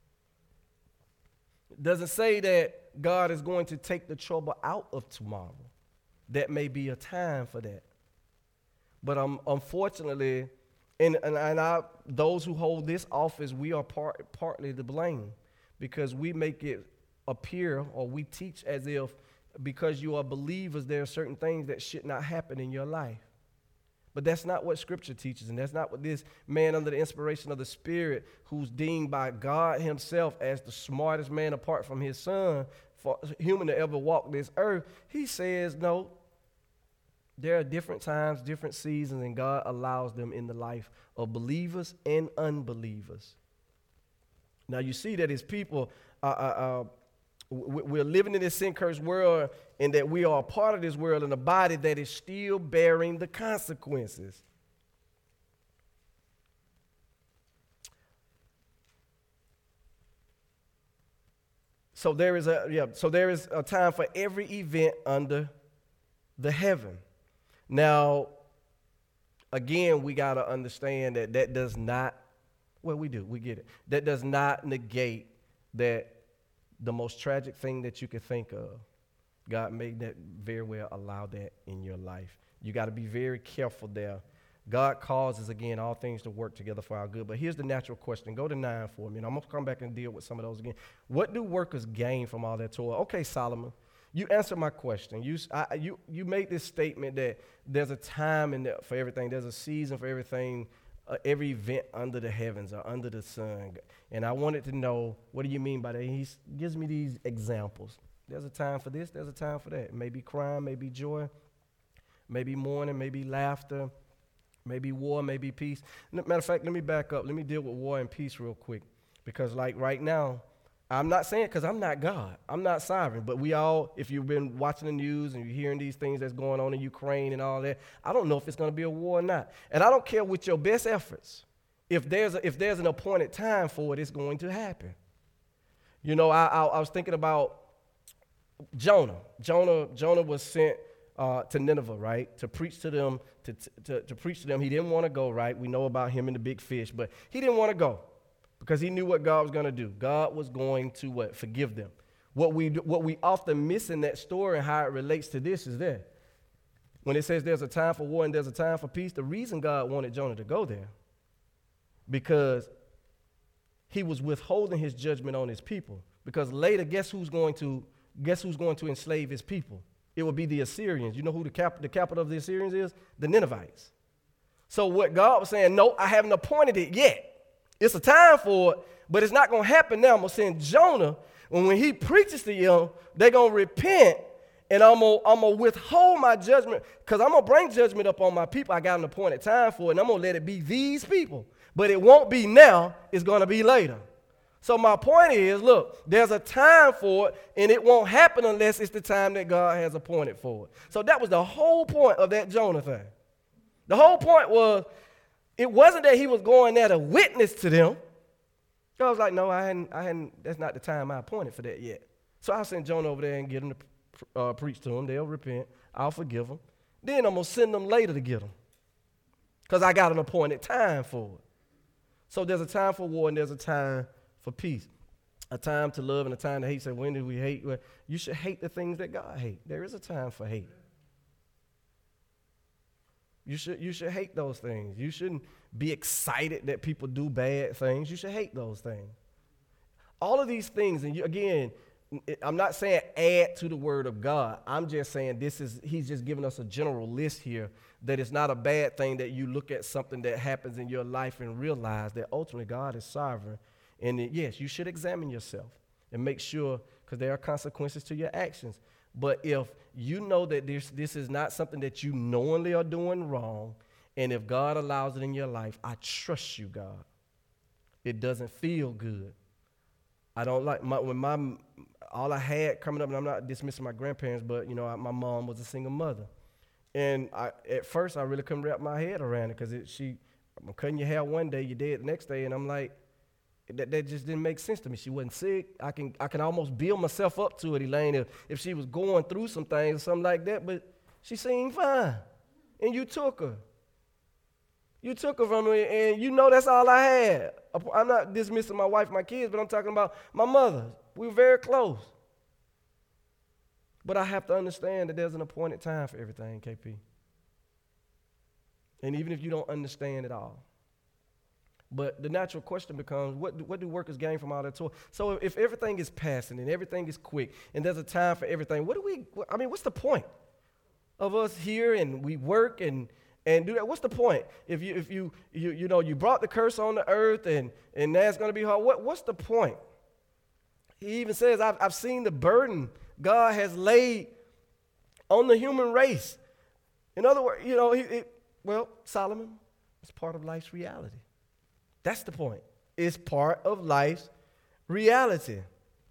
It doesn't say that God is going to take the trouble out of tomorrow. That may be a time for that. But unfortunately, those who hold this office, we are partly to blame, because we make it appear, or we teach as if because you are believers, there are certain things that should not happen in your life. But that's not what Scripture teaches, and that's not what this man under the inspiration of the Spirit, who's deemed by God himself as the smartest man apart from his son, for human to ever walk this earth, he says, no, there are different times, different seasons, and God allows them in the life of believers and unbelievers. Now you see that his people, we're living in this sin-cursed world, and that we are a part of this world in a body that is still bearing the consequences. So there is a time for every event under the heaven. Now, again, we got to understand that does not, well, we do, we get it. That does not negate that the most tragic thing that you could think of, God may that very well allow that in your life. You got to be very careful there. God causes, again, all things to work together for our good. But here's the natural question. Go to 9 for me, and I'm going to come back and deal with some of those again. What do workers gain from all that toil? Okay, Solomon, you answered my question. You made this statement that there's a time for everything. There's a season for everything, every event under the heavens or under the sun. And I wanted to know, what do you mean by that? He gives me these examples. There's a time for this. There's a time for that. Maybe crime, maybe joy, maybe mourning, maybe laughter, maybe war, maybe peace. Matter of fact, let me back up. Let me deal with war and peace real quick. Because like right now, I'm not saying, because I'm not God. I'm not sovereign. But we all, if you've been watching the news and you're hearing these things that's going on in Ukraine and all that, I don't know if it's going to be a war or not. And I don't care with your best efforts. If there's an appointed time for it, it's going to happen. You know, I was thinking about Jonah. Jonah was sent to Nineveh, right, to preach to them. To preach to them. He didn't want to go, right? We know about him and the big fish, but he didn't want to go because he knew what God was going to do. God was going to what? Forgive them. What we often miss in that story and how it relates to this is that when it says there's a time for war and there's a time for peace, the reason God wanted Jonah to go there because he was withholding his judgment on his people. Because later, guess who's going to enslave his people? It would be the Assyrians. You know who the capital of the Assyrians is? The Ninevites. So what God was saying, no, I haven't appointed it yet. It's a time for it, but it's not going to happen now. I'm going to send Jonah, and when he preaches to them, they're going to repent, and I'm going to withhold my judgment because I'm going to bring judgment up on my people. I got an appointed time for it, and I'm going to let it be these people. But it won't be now. It's going to be later. So my point is, look, there's a time for it, and it won't happen unless it's the time that God has appointed for it. So that was the whole point of that Jonah thing. The whole point was, it wasn't that he was going there to witness to them. God was like, no, I hadn't, that's not the time I appointed for that yet. So I'll send Jonah over there and get him to preach to them. They'll repent. I'll forgive them. Then I'm going to send them later to get them because I got an appointed time for it. So there's a time for war and there's a time for peace. A time to love and a time to hate. So when do we hate? Well, you should hate the things that God hates. There is a time for hate. You should hate those things. You shouldn't be excited that people do bad things. You should hate those things. All of these things, and again, I'm not saying add to the word of God. I'm just saying he's just giving us a general list here that it's not a bad thing that you look at something that happens in your life and realize that ultimately God is sovereign. And that, yes, you should examine yourself and make sure, because there are consequences to your actions. But if you know that this is not something that you knowingly are doing wrong, and if God allows it in your life, I trust you, God. It doesn't feel good. I don't like all I had coming up, and I'm not dismissing my grandparents, but my mom was a single mother. And at first I really couldn't wrap my head around it because I'm cutting your hair one day, you're dead the next day, and I'm like, that just didn't make sense to me. She wasn't sick. I can almost build myself up to it, Elaine, if she was going through some things or something like that, but she seemed fine. And you took her. You took her from me, and that's all I had. I'm not dismissing my wife, my kids, but I'm talking about my mother. We were very close. But I have to understand that there's an appointed time for everything, KP. And even if you don't understand it all. But the natural question becomes, what do workers gain from all that toil? So if everything is passing and everything is quick and there's a time for everything, what's the point of us here and we work and do that? What's the point? If you brought the curse on the earth and that's going to be hard, what's the point? He even says, I've seen the burden God has laid on the human race. In other words, Solomon is part of life's reality. That's the point. It's part of life's reality.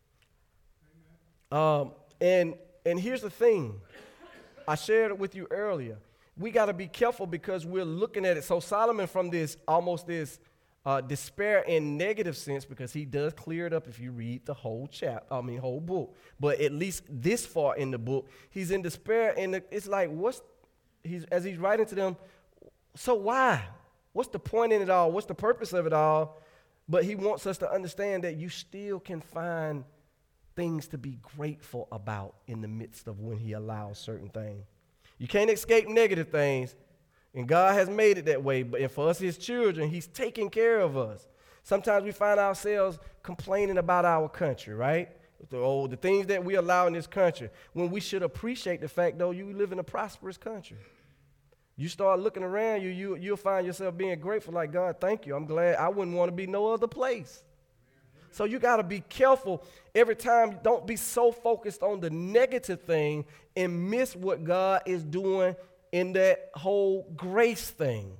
And here's the thing. I shared it with you earlier. We got to be careful because we're looking at it. So Solomon, from this despair in negative sense, because he does clear it up if you read the whole whole book. But at least this far in the book, he's in despair, and it's like, as he's writing to them, so why? What's the point in it all? What's the purpose of it all? But he wants us to understand that you still can find things to be grateful about in the midst of when he allows certain things. You can't escape negative things, and God has made it that way. But for us, his children, he's taking care of us. Sometimes we find ourselves complaining about our country, right? The things that we allow in this country, when we should appreciate the fact, though, you live in a prosperous country. You start looking around you'll find yourself being grateful, like, God, thank you. I'm glad. I wouldn't want to be no other place. So you got to be careful every time. Don't be so focused on the negative thing and miss what God is doing in that whole grace thing.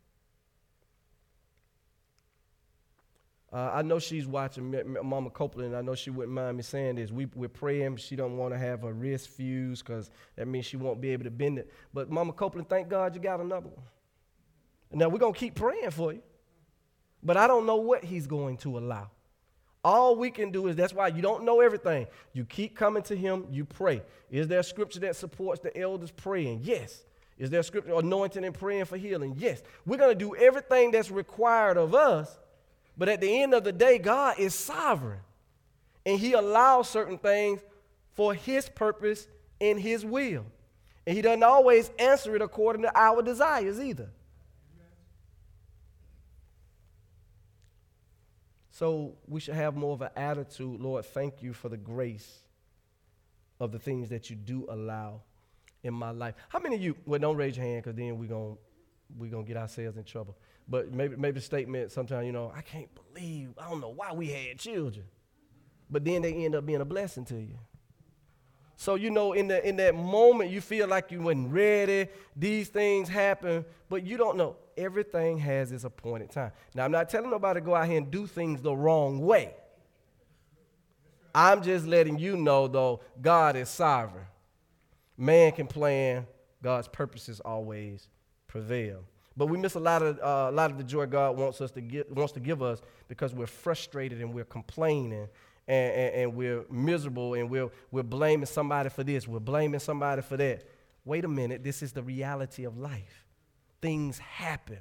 I know she's watching, Mama Copeland, and I know she wouldn't mind me saying this. We're praying she don't want to have her wrist fused because that means she won't be able to bend it. But Mama Copeland, thank God you got another one. Now, we're going to keep praying for you. But I don't know what he's going to allow. All we can do is, that's why you don't know everything. You keep coming to him, you pray. Is there a scripture that supports the elders praying? Yes. Is there a scripture anointing and praying for healing? Yes. We're going to do everything that's required of us, but at the end of the day, God is sovereign. And he allows certain things for his purpose and his will. And he doesn't always answer it according to our desires either. So we should have more of an attitude, Lord, thank you for the grace of the things that you do allow in my life. How many of you, well, don't raise your hand because then we're gonna get ourselves in trouble. But maybe a statement sometimes, I can't believe, I don't know why we had children. But then they end up being a blessing to you. So, in that moment, you feel like you weren't ready. These things happen, but you don't know. Everything has its appointed time. Now, I'm not telling nobody to go out here and do things the wrong way. I'm just letting you know, though, God is sovereign. Man can plan. God's purposes always prevail. But we miss a lot of the joy God wants to give us because we're frustrated and we're complaining. And we're miserable, and we're blaming somebody for this, we're blaming somebody for that. Wait a minute, this is the reality of life. Things happen.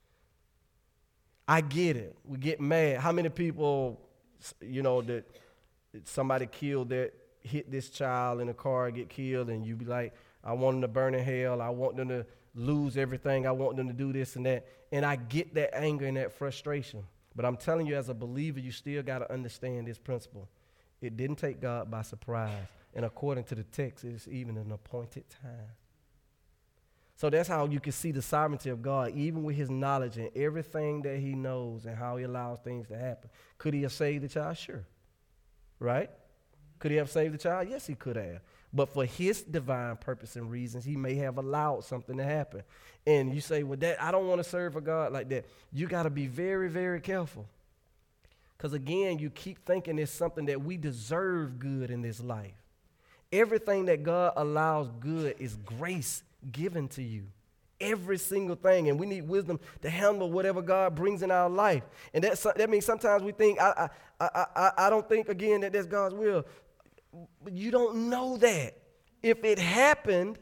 I get it. We get mad. How many people, that somebody hit this child in a car, get killed, and you be like, I want them to burn in hell, I want them to lose everything, I want them to do this and that. And I get that anger and that frustration. But I'm telling you, as a believer, you still got to understand this principle. It didn't take God by surprise. And according to the text, it's even an appointed time. So that's how you can see the sovereignty of God, even with his knowledge and everything that he knows and how he allows things to happen. Could he have saved the child? Sure. Right? Could he have saved the child? Yes, he could have. But for his divine purpose and reasons, he may have allowed something to happen. And you say, well, I don't want to serve a God like that. You got to be very, very careful. Because again, you keep thinking it's something that we deserve good in this life. Everything that God allows good is grace given to you. Every single thing. And we need wisdom to handle whatever God brings in our life. And that means sometimes we think, I don't think, again, that that's God's will. But you don't know that. If it happened,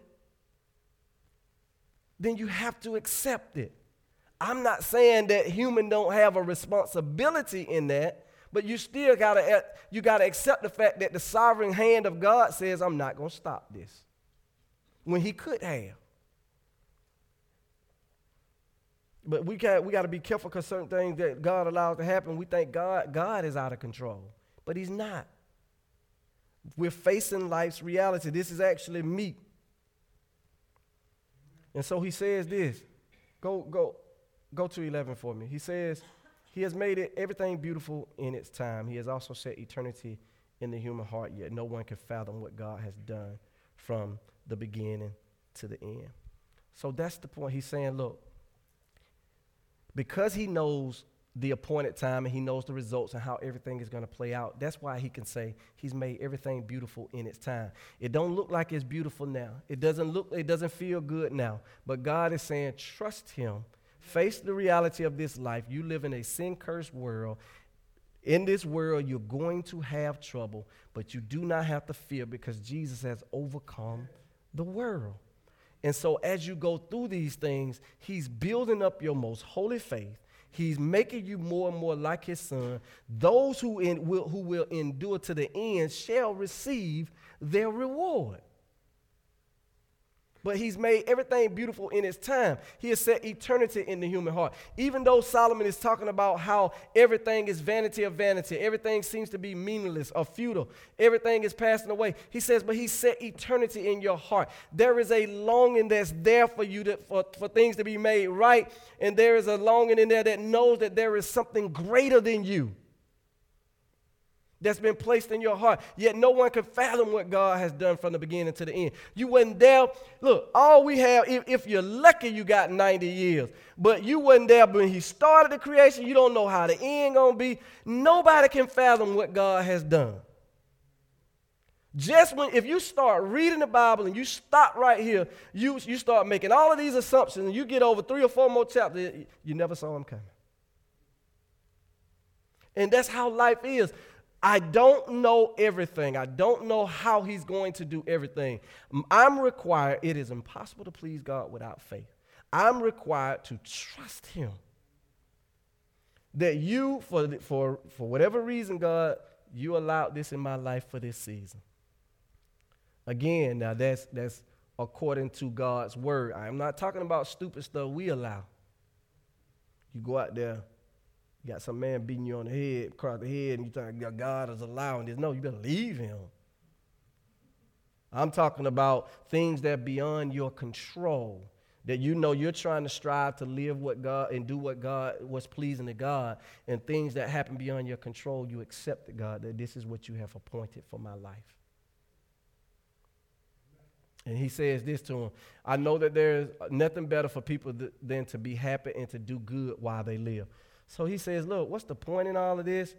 then you have to accept it. I'm not saying that human don't have a responsibility in that, but you still gotta accept the fact that the sovereign hand of God says, I'm not going to stop this, when he could have. But we got to be careful because certain things that God allows to happen, we think God is out of control, but he's not. We're facing life's reality. This is actually me. And so he says this. Go to 11 for me. He says, he has made everything beautiful in its time. He has also set eternity in the human heart, yet no one can fathom what God has done from the beginning to the end. So that's the point. He's saying, look, because he knows the appointed time and he knows the results and how everything is going to play out, that's why he can say he's made everything beautiful in its time. It don't look like it's beautiful now. It doesn't feel good now. But God is saying, trust him. Face the reality of this life. You live in a sin-cursed world. In this world, you're going to have trouble, but you do not have to fear because Jesus has overcome the world. And so as you go through these things, he's building up your most holy faith. He's making you more and more like his son. Those who will endure to the end shall receive their reward. But he's made everything beautiful in its time. He has set eternity in the human heart. Even though Solomon is talking about how everything is vanity of vanity, everything seems to be meaningless or futile, everything is passing away, he says, but he set eternity in your heart. There is a longing that's there for you for things to be made right, and there is a longing in there that knows that there is something greater than you that's been placed in your heart. Yet no one can fathom what God has done from the beginning to the end. You wasn't there. Look, all we have, if you're lucky, you got 90 years. But you wasn't there when he started the creation. You don't know how the end going to be. Nobody can fathom what God has done. If you start reading the Bible and you stop right here, you start making all of these assumptions and you get over 3 or 4 more chapters, you never saw him coming. And that's how life is. I don't know everything. I don't know how he's going to do everything. I'm required. It is impossible to please God without faith. I'm required to trust him. That you, for whatever reason, God, you allowed this in my life for this season. Again, now that's according to God's word. I'm not talking about stupid stuff we allow. You go out there, you got some man beating you on the head, across the head, and you think God is allowing this. No, you better leave him. I'm talking about things that are beyond your control, that you know you're trying to strive to live what God and do what's pleasing to God, and things that happen beyond your control, you accept it, God, that this is what you have appointed for my life. And he says this to him, I know that there's nothing better for people than to be happy and to do good while they live. So he says, look, what's the point in all of this?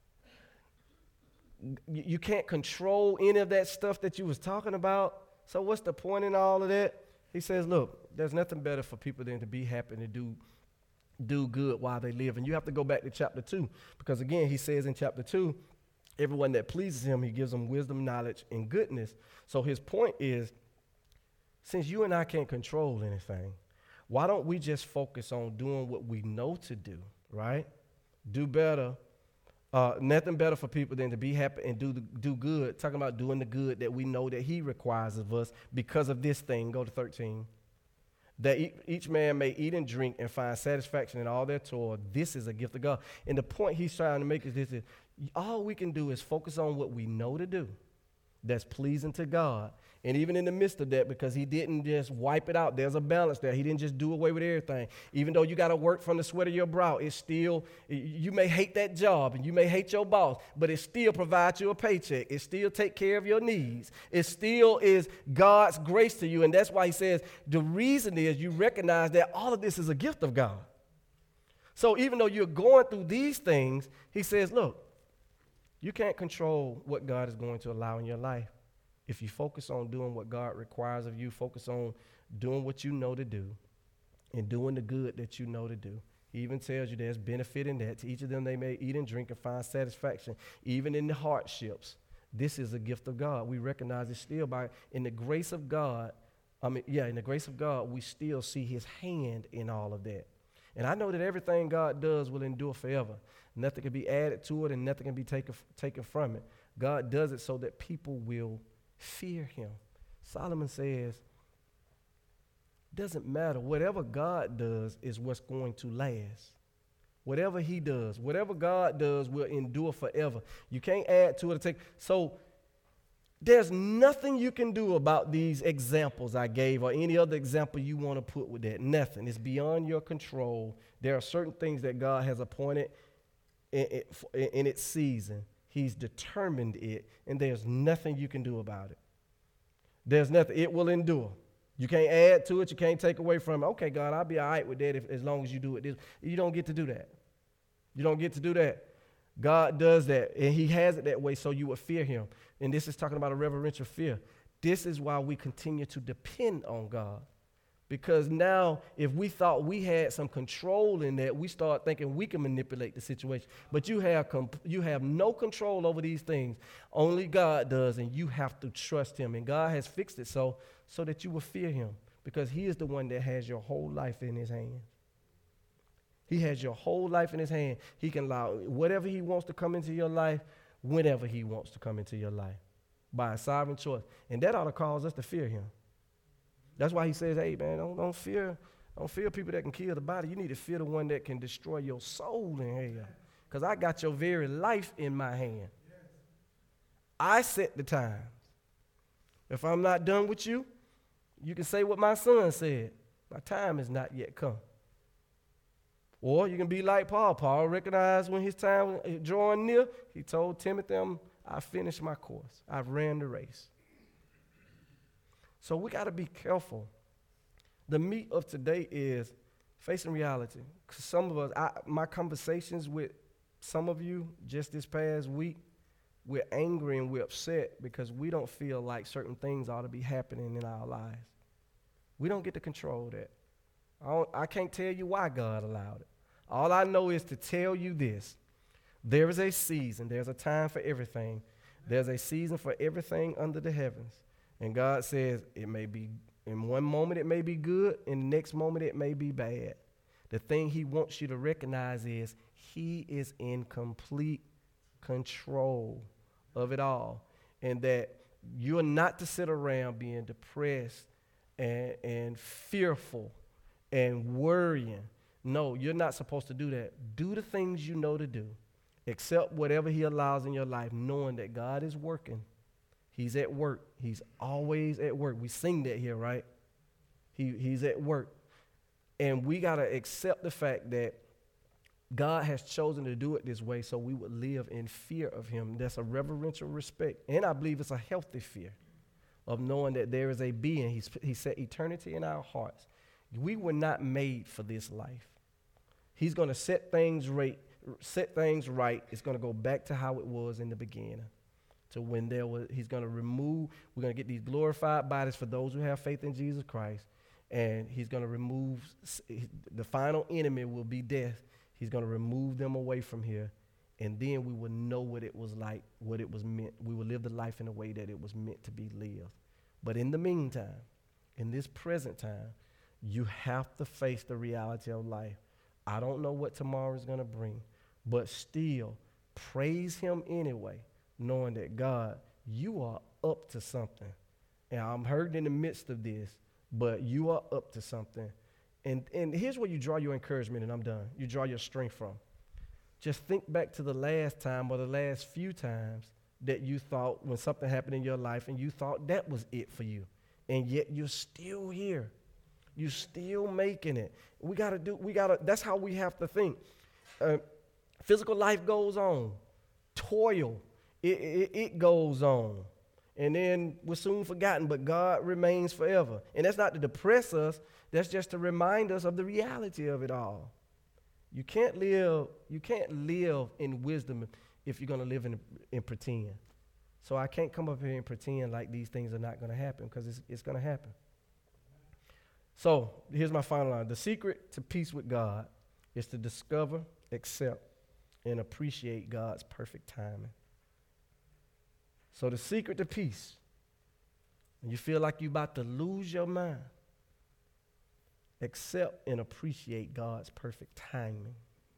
You can't control any of that stuff that you was talking about. So what's the point in all of that? He says, look, there's nothing better for people than to be happy and to do good while they live. And you have to go back to chapter 2, because again, he says in chapter 2, everyone that pleases him, he gives them wisdom, knowledge, and goodness. So his point is, since you and I can't control anything, why don't we just focus on doing what we know to do, right? Do better. Nothing better for people than to be happy and do good. Talking about doing the good that we know that he requires of us because of this thing. Go to 13. That each man may eat and drink and find satisfaction in all their toil. This is a gift of God. And the point he's trying to make is this: is all we can do is focus on what we know to do that's pleasing to God. And even in the midst of that, because he didn't just wipe it out, there's a balance there. He didn't just do away with everything. Even though you got to work from the sweat of your brow, it's still, you may hate that job and you may hate your boss, but it still provides you a paycheck. It still take care of your needs. It still is God's grace to you. And that's why he says the reason is you recognize that all of this is a gift of God. So even though you're going through these things, he says, look, you can't control what God is going to allow in your life. If you focus on doing what God requires of you, focus on doing what you know to do and doing the good that you know to do. He even tells you there's benefit in that. To each of them they may eat and drink and find satisfaction, even in the hardships. This is a gift of God. We recognize it still in the grace of God. In the grace of God, we still see his hand in all of that. And I know that everything God does will endure forever. Nothing can be added to it and nothing can be taken from it. God does it so that people will fear him. Solomon says, doesn't matter. Whatever God does is what's going to last. Whatever he does, whatever God does will endure forever. You can't add to it or take. So there's nothing you can do about these examples I gave or any other example you want to put with that. Nothing. It's beyond your control. There are certain things that God has appointed in its season. He's determined it, and there's nothing you can do about it. There's nothing. It will endure. You can't add to it. You can't take away from it. Okay, God, I'll be all right with that as long as you do it. You don't get to do that. You don't get to do that. God does that, and he has it that way so you will fear him. And this is talking about a reverential fear. This is why we continue to depend on God. Because now, if we thought we had some control in that, we start thinking we can manipulate the situation. But you have no control over these things. Only God does, and you have to trust him. And God has fixed it so that you will fear him, because he is the one that has your whole life in his hand. He has your whole life in his hand. He can allow whatever he wants to come into your life, whenever he wants to come into your life, by a sovereign choice. And that ought to cause us to fear him. That's why he says, hey, man, don't fear people that can kill the body. You need to fear the one that can destroy your soul in hell, because I got your very life in my hand. I set the time. If I'm not done with you, you can say what my son said. My time has not yet come. Or you can be like Paul. Paul recognized when his time was drawing near, he told Timothy, I finished my course. I've ran the race. So we got to be careful. The meat of today is facing reality. Because some of us, my conversations with some of you just this past week, we're angry and we're upset because we don't feel like certain things ought to be happening in our lives. We don't get to control that. I can't tell you why God allowed it. All I know is to tell you this. There is a season. There's a time for everything. There's a season for everything under the heavens. And God says it may be, in one moment it may be good, in the next moment it may be bad. The thing he wants you to recognize is he is in complete control of it all. And that you're not to sit around being depressed and fearful and worrying. No, you're not supposed to do that. Do the things you know to do. Accept whatever he allows in your life, knowing that God is working. He's at work. He's always at work. We sing that here, right? He's at work. And we got to accept the fact that God has chosen to do it this way so we would live in fear of him. That's a reverential respect. And I believe it's a healthy fear of knowing that there is a being. He set eternity in our hearts. We were not made for this life. He's going to set things right. It's going to go back to how it was in the beginning. To when he's going to remove, we're going to get these glorified bodies for those who have faith in Jesus Christ. And he's going to remove, the final enemy will be death. He's going to remove them away from here. And then we will know what it was like, what it was meant. We will live the life in a way that it was meant to be lived. But in the meantime, in this present time, you have to face the reality of life. I don't know what tomorrow is going to bring, but still praise him anyway, knowing that God, you are up to something. And I'm hurting in the midst of this, but you are up to something. And here's where you draw your encouragement, and I'm done. You draw your strength from. Just think back to the last time or the last few times that you thought when something happened in your life and you thought that was it for you. And yet you're still here. You're still making it. That's how we have to think. Physical life goes on. Toil, it goes on. And then we're soon forgotten, but God remains forever. And that's not to depress us. That's just to remind us of the reality of it all. You can't live in wisdom if you're going to live in pretend. So I can't come up here and pretend like these things are not going to happen, because it's going to happen. So here's my final line. The secret to peace with God is to discover, accept, and appreciate God's perfect timing. So the secret to peace, when you feel like you're about to lose your mind, accept and appreciate God's perfect timing.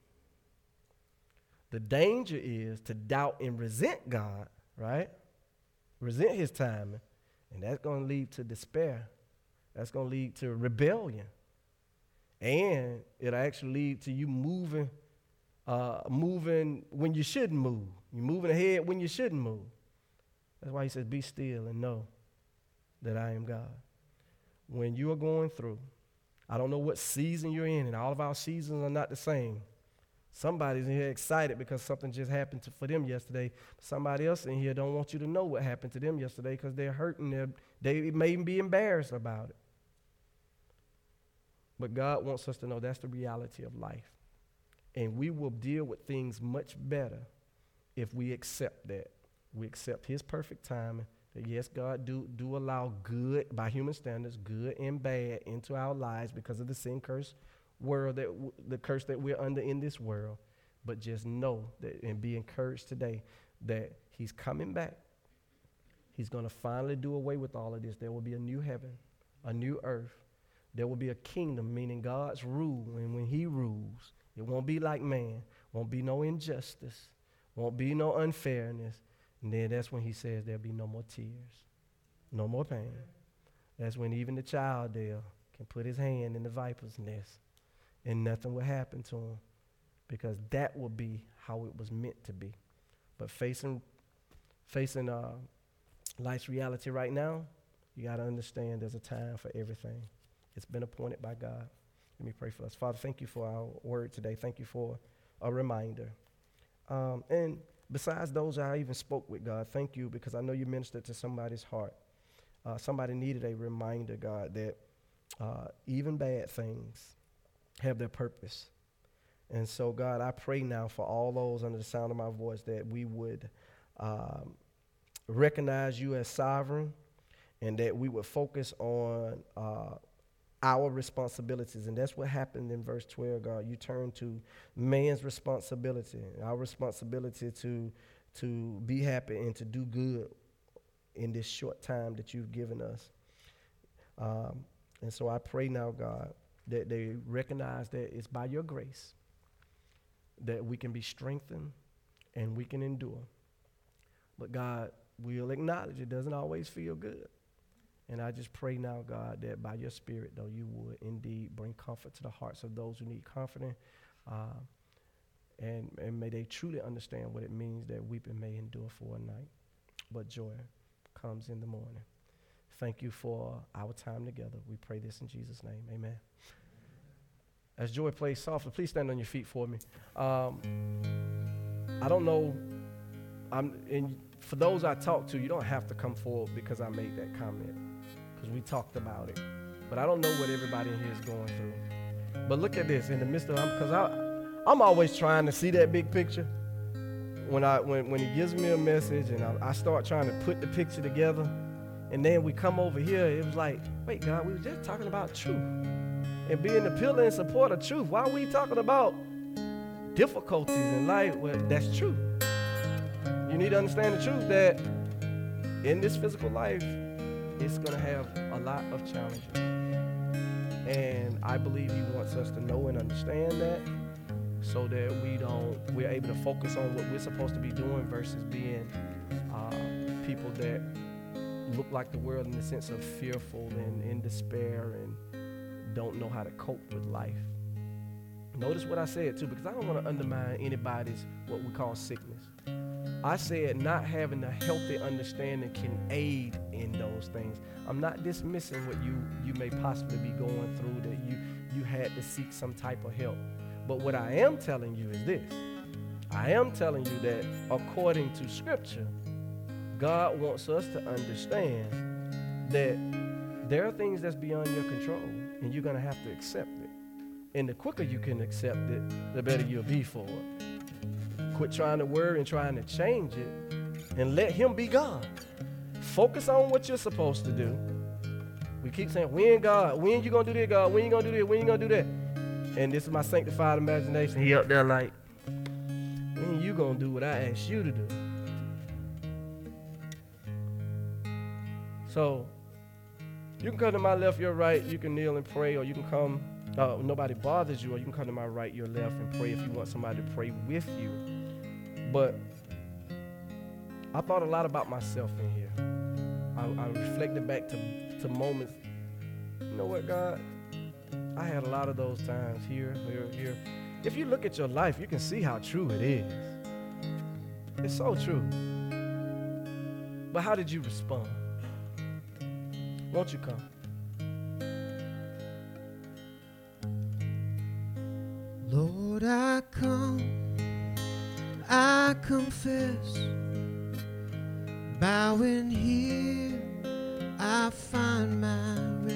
The danger is to doubt and resent God, right? Resent his timing, and that's going to lead to despair. That's going to lead to rebellion. And it'll actually lead to you moving when you shouldn't move. You're moving ahead when you shouldn't move. That's why he says, be still and know that I am God. When you are going through, I don't know what season you're in, and all of our seasons are not the same. Somebody's in here excited because something just happened for them yesterday. Somebody else in here don't want you to know what happened to them yesterday because they're hurting. They may even be embarrassed about it. But God wants us to know that's the reality of life. And we will deal with things much better if we accept that. We accept his perfect timing. That yes, God do allow good, by human standards, good and bad into our lives because of the sin curse world, the curse that we're under in this world. But just know that and be encouraged today that he's coming back. He's going to finally do away with all of this. There will be a new heaven, a new earth. There will be a kingdom, meaning God's rule. And when he rules, it won't be like man. Won't be no injustice. Won't be no unfairness. And then that's when he says there'll be no more tears, no more pain. That's when even the child there can put his hand in the viper's nest and nothing will happen to him, because that will be how it was meant to be. But facing life's reality right now, you got to understand there's a time for everything. It's been appointed by God. Let me pray for us. Father, thank you for our word today. Thank you for a reminder. And besides those I even spoke with, God, thank you, because I know you ministered to somebody's heart. Somebody needed a reminder, God, that even bad things have their purpose. And so, God, I pray now for all those under the sound of my voice that we would recognize you as sovereign, and that we would focus on our responsibilities. And that's what happened in verse 12, God. You turn to man's responsibility, our responsibility to be happy and to do good in this short time that you've given us. And so I pray now, God, that they recognize that it's by your grace that we can be strengthened and we can endure. But God, we'll acknowledge it doesn't always feel good. And I just pray now, God, that by your Spirit, though, you would indeed bring comfort to the hearts of those who need comforting. And may they truly understand what it means that weeping may endure for a night, but joy comes in the morning. Thank you for our time together. We pray this in Jesus' name. Amen. As Joy plays softly, please stand on your feet for me. I don't know. For those I talked to, you don't have to come forward because I made that comment, because we talked about it. But I don't know what everybody in here is going through. But look at this in the midst of, because I'm always trying to see that big picture. When he gives me a message and I start trying to put the picture together, and then we come over here, it was like, wait, God, we were just talking about truth and being the pillar and support of truth. Why are we talking about difficulties in life? Well, that's true. You need to understand the truth that in this physical life, it's going to have a lot of challenges. And I believe he wants us to know and understand that, so that we're able to focus on what we're supposed to be doing versus being people that look like the world in the sense of fearful and in despair and don't know how to cope with life. Notice what I said too, because I don't want to undermine anybody's what we call sickness. I said not having a healthy understanding can aid in those things. I'm not dismissing what you may possibly be going through, that you had to seek some type of help. But what I am telling you is this. I am telling you that according to Scripture, God wants us to understand that there are things that's beyond your control, and you're going to have to accept it. And the quicker you can accept it, the better you'll be for it. Quit trying to worry and trying to change it, and let him be God. Focus on what you're supposed to do. We keep saying, when God, when you going to do this, God? When you going to do this? When you going to do that? And this is my sanctified imagination. He up there like, when you going to do what I asked you to do? So, you can come to my left, your right. You can kneel and pray, or you can come, nobody bothers you, or you can come to my right, your left, and pray if you want somebody to pray with you. But I thought a lot about myself in here. I reflected back to moments. You know what, God? I had a lot of those times here. If you look at your life, you can see how true it is. It's so true. But how did you respond? Won't you come?
Lord, I come, I confess, bowing here, I find my rest.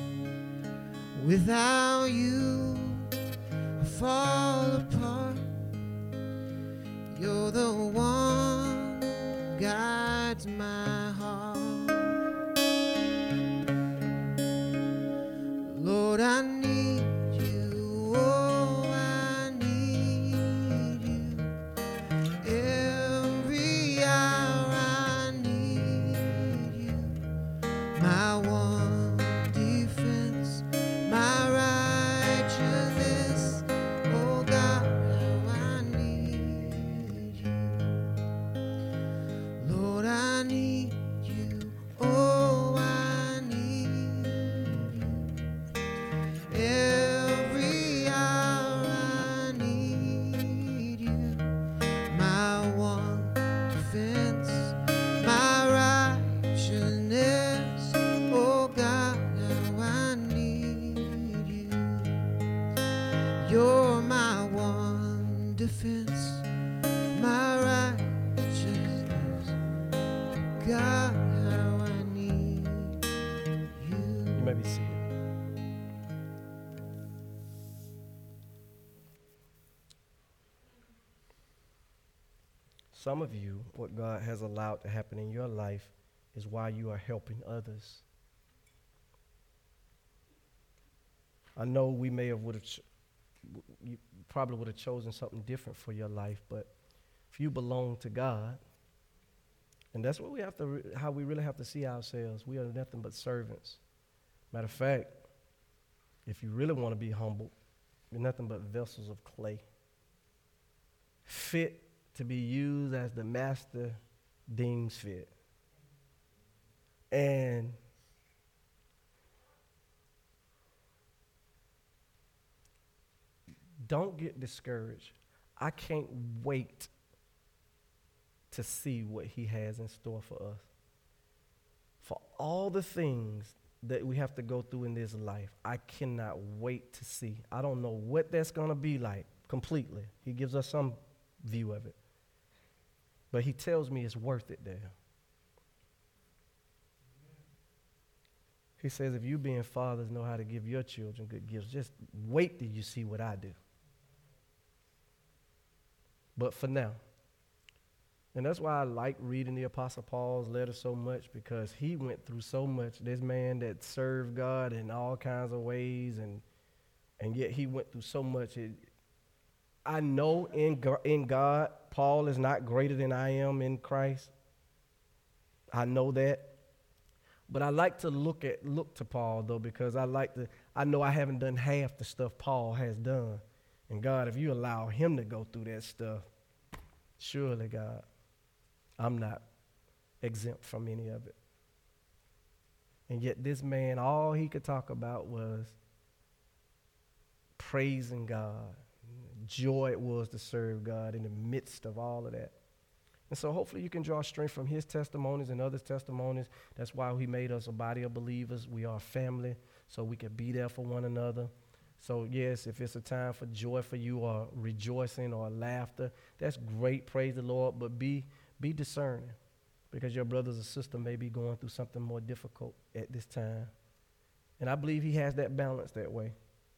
Without you, I fall apart. You're the one who guides my heart. Lord, I need you, oh, I need you. Every hour I need you. My one defense, my righteousness, oh God, how I need you. Lord, I need you, oh, I need you. Every hour I need you. My one defense, my righteousness, oh God, how I need you. You're my one defense, my righteousness, God, how I need you.
You may be seated. Some of you, what God has allowed to happen in your life is why you are helping others. I know we may have you probably would have chosen something different for your life, but if you belong to God, and that's what we have to, how we really have to see ourselves. We are nothing but servants. Matter of fact, if you really want to be humble, you're nothing but vessels of clay, fit to be used as the master deems fit. And don't get discouraged. I can't wait to see what he has in store for us. For all the things that we have to go through in this life, I cannot wait to see. I don't know what that's going to be like completely. He gives us some view of it. But he tells me it's worth it there. He says, if you being fathers know how to give your children good gifts, just wait till you see what I do. But for now, and that's why I like reading the Apostle Paul's letter so much, because he went through so much. This man that served God in all kinds of ways, and yet he went through so much. I know in God, Paul is not greater than I am in Christ. I know that. But I like to look to Paul, though, because I know I haven't done half the stuff Paul has done. And God, if you allow him to go through that stuff, surely, God, I'm not exempt from any of it. And yet this man, all he could talk about was praising God. Joy it was to serve God in the midst of all of that. And so hopefully you can draw strength from his testimonies and others' testimonies. That's why he made us a body of believers. We are a family, so we can be there for one another. So yes, if it's a time for joy for you or rejoicing or laughter, that's great, praise the Lord, but be discerning, because your brothers or sister may be going through something more difficult at this time. And I believe he has that balance that way.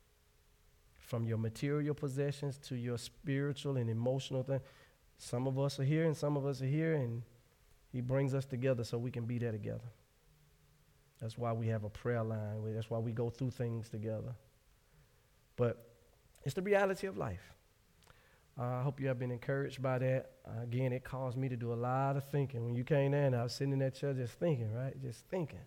From your material possessions to your spiritual and emotional thing. Some of us are here and some of us are here, and he brings us together so we can be there together. That's why we have a prayer line. That's why we go through things together. But it's the reality of life. I hope you have been encouraged by that. Again, it caused me to do a lot of thinking. When you came in, I was sitting in that chair just thinking, right? Just thinking.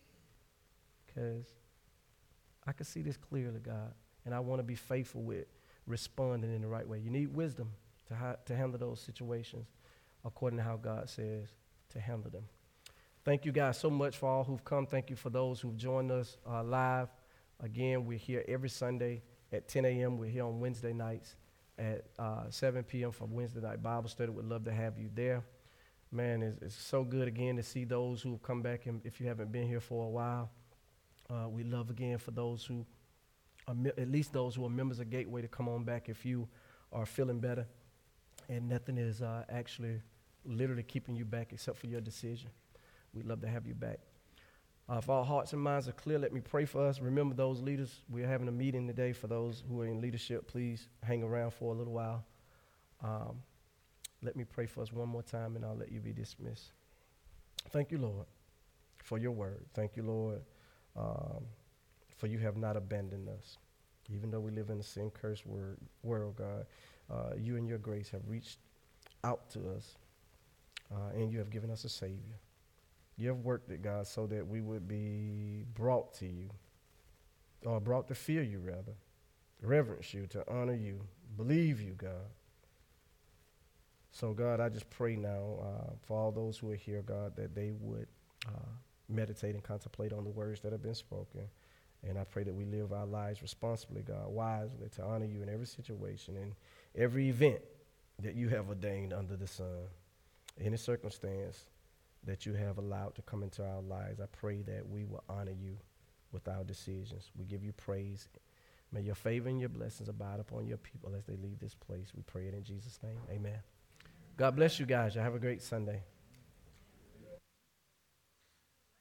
Because I can see this clearly, God, and I want to be faithful with responding in the right way. You need wisdom to handle those situations according to how God says to handle them. Thank you guys so much for all who've come. Thank you for those who've joined us live. Again, we're here every Sunday at 10 a.m. We're here on Wednesday nights at 7 p.m. for Wednesday night Bible study. We'd love to have you there. Man, it's so good again to see those who have come back, and if you haven't been here for a while. We love again for those who, at least those who are members of Gateway, to come on back if you are feeling better. And nothing is actually literally keeping you back except for your decision. We'd love to have you back. If our hearts and minds are clear, let me pray for us. Remember those leaders. We're having a meeting today. For those who are in leadership, please hang around for a little while. Let me pray for us one more time, and I'll let you be dismissed. Thank you, Lord, for your word. Thank you, Lord, for you have not abandoned us. Even though we live in a sin-cursed world, God, you and your grace have reached out to us, and you have given us a Savior. You have worked it, God, so that we would be brought to you, or brought to fear you, rather, reverence you, to honor you, believe you, God. So, God, I just pray now for all those who are here, God, that they would meditate and contemplate on the words that have been spoken. And I pray that we live our lives responsibly, God, wisely, to honor you in every situation and every event that you have ordained under the sun, any circumstance that you have allowed to come into our lives. I pray that we will honor you with our decisions. We give you praise. May your favor and your blessings abide upon your people as they leave this place. We pray it in Jesus' name. Amen. God bless you guys. You have a great Sunday.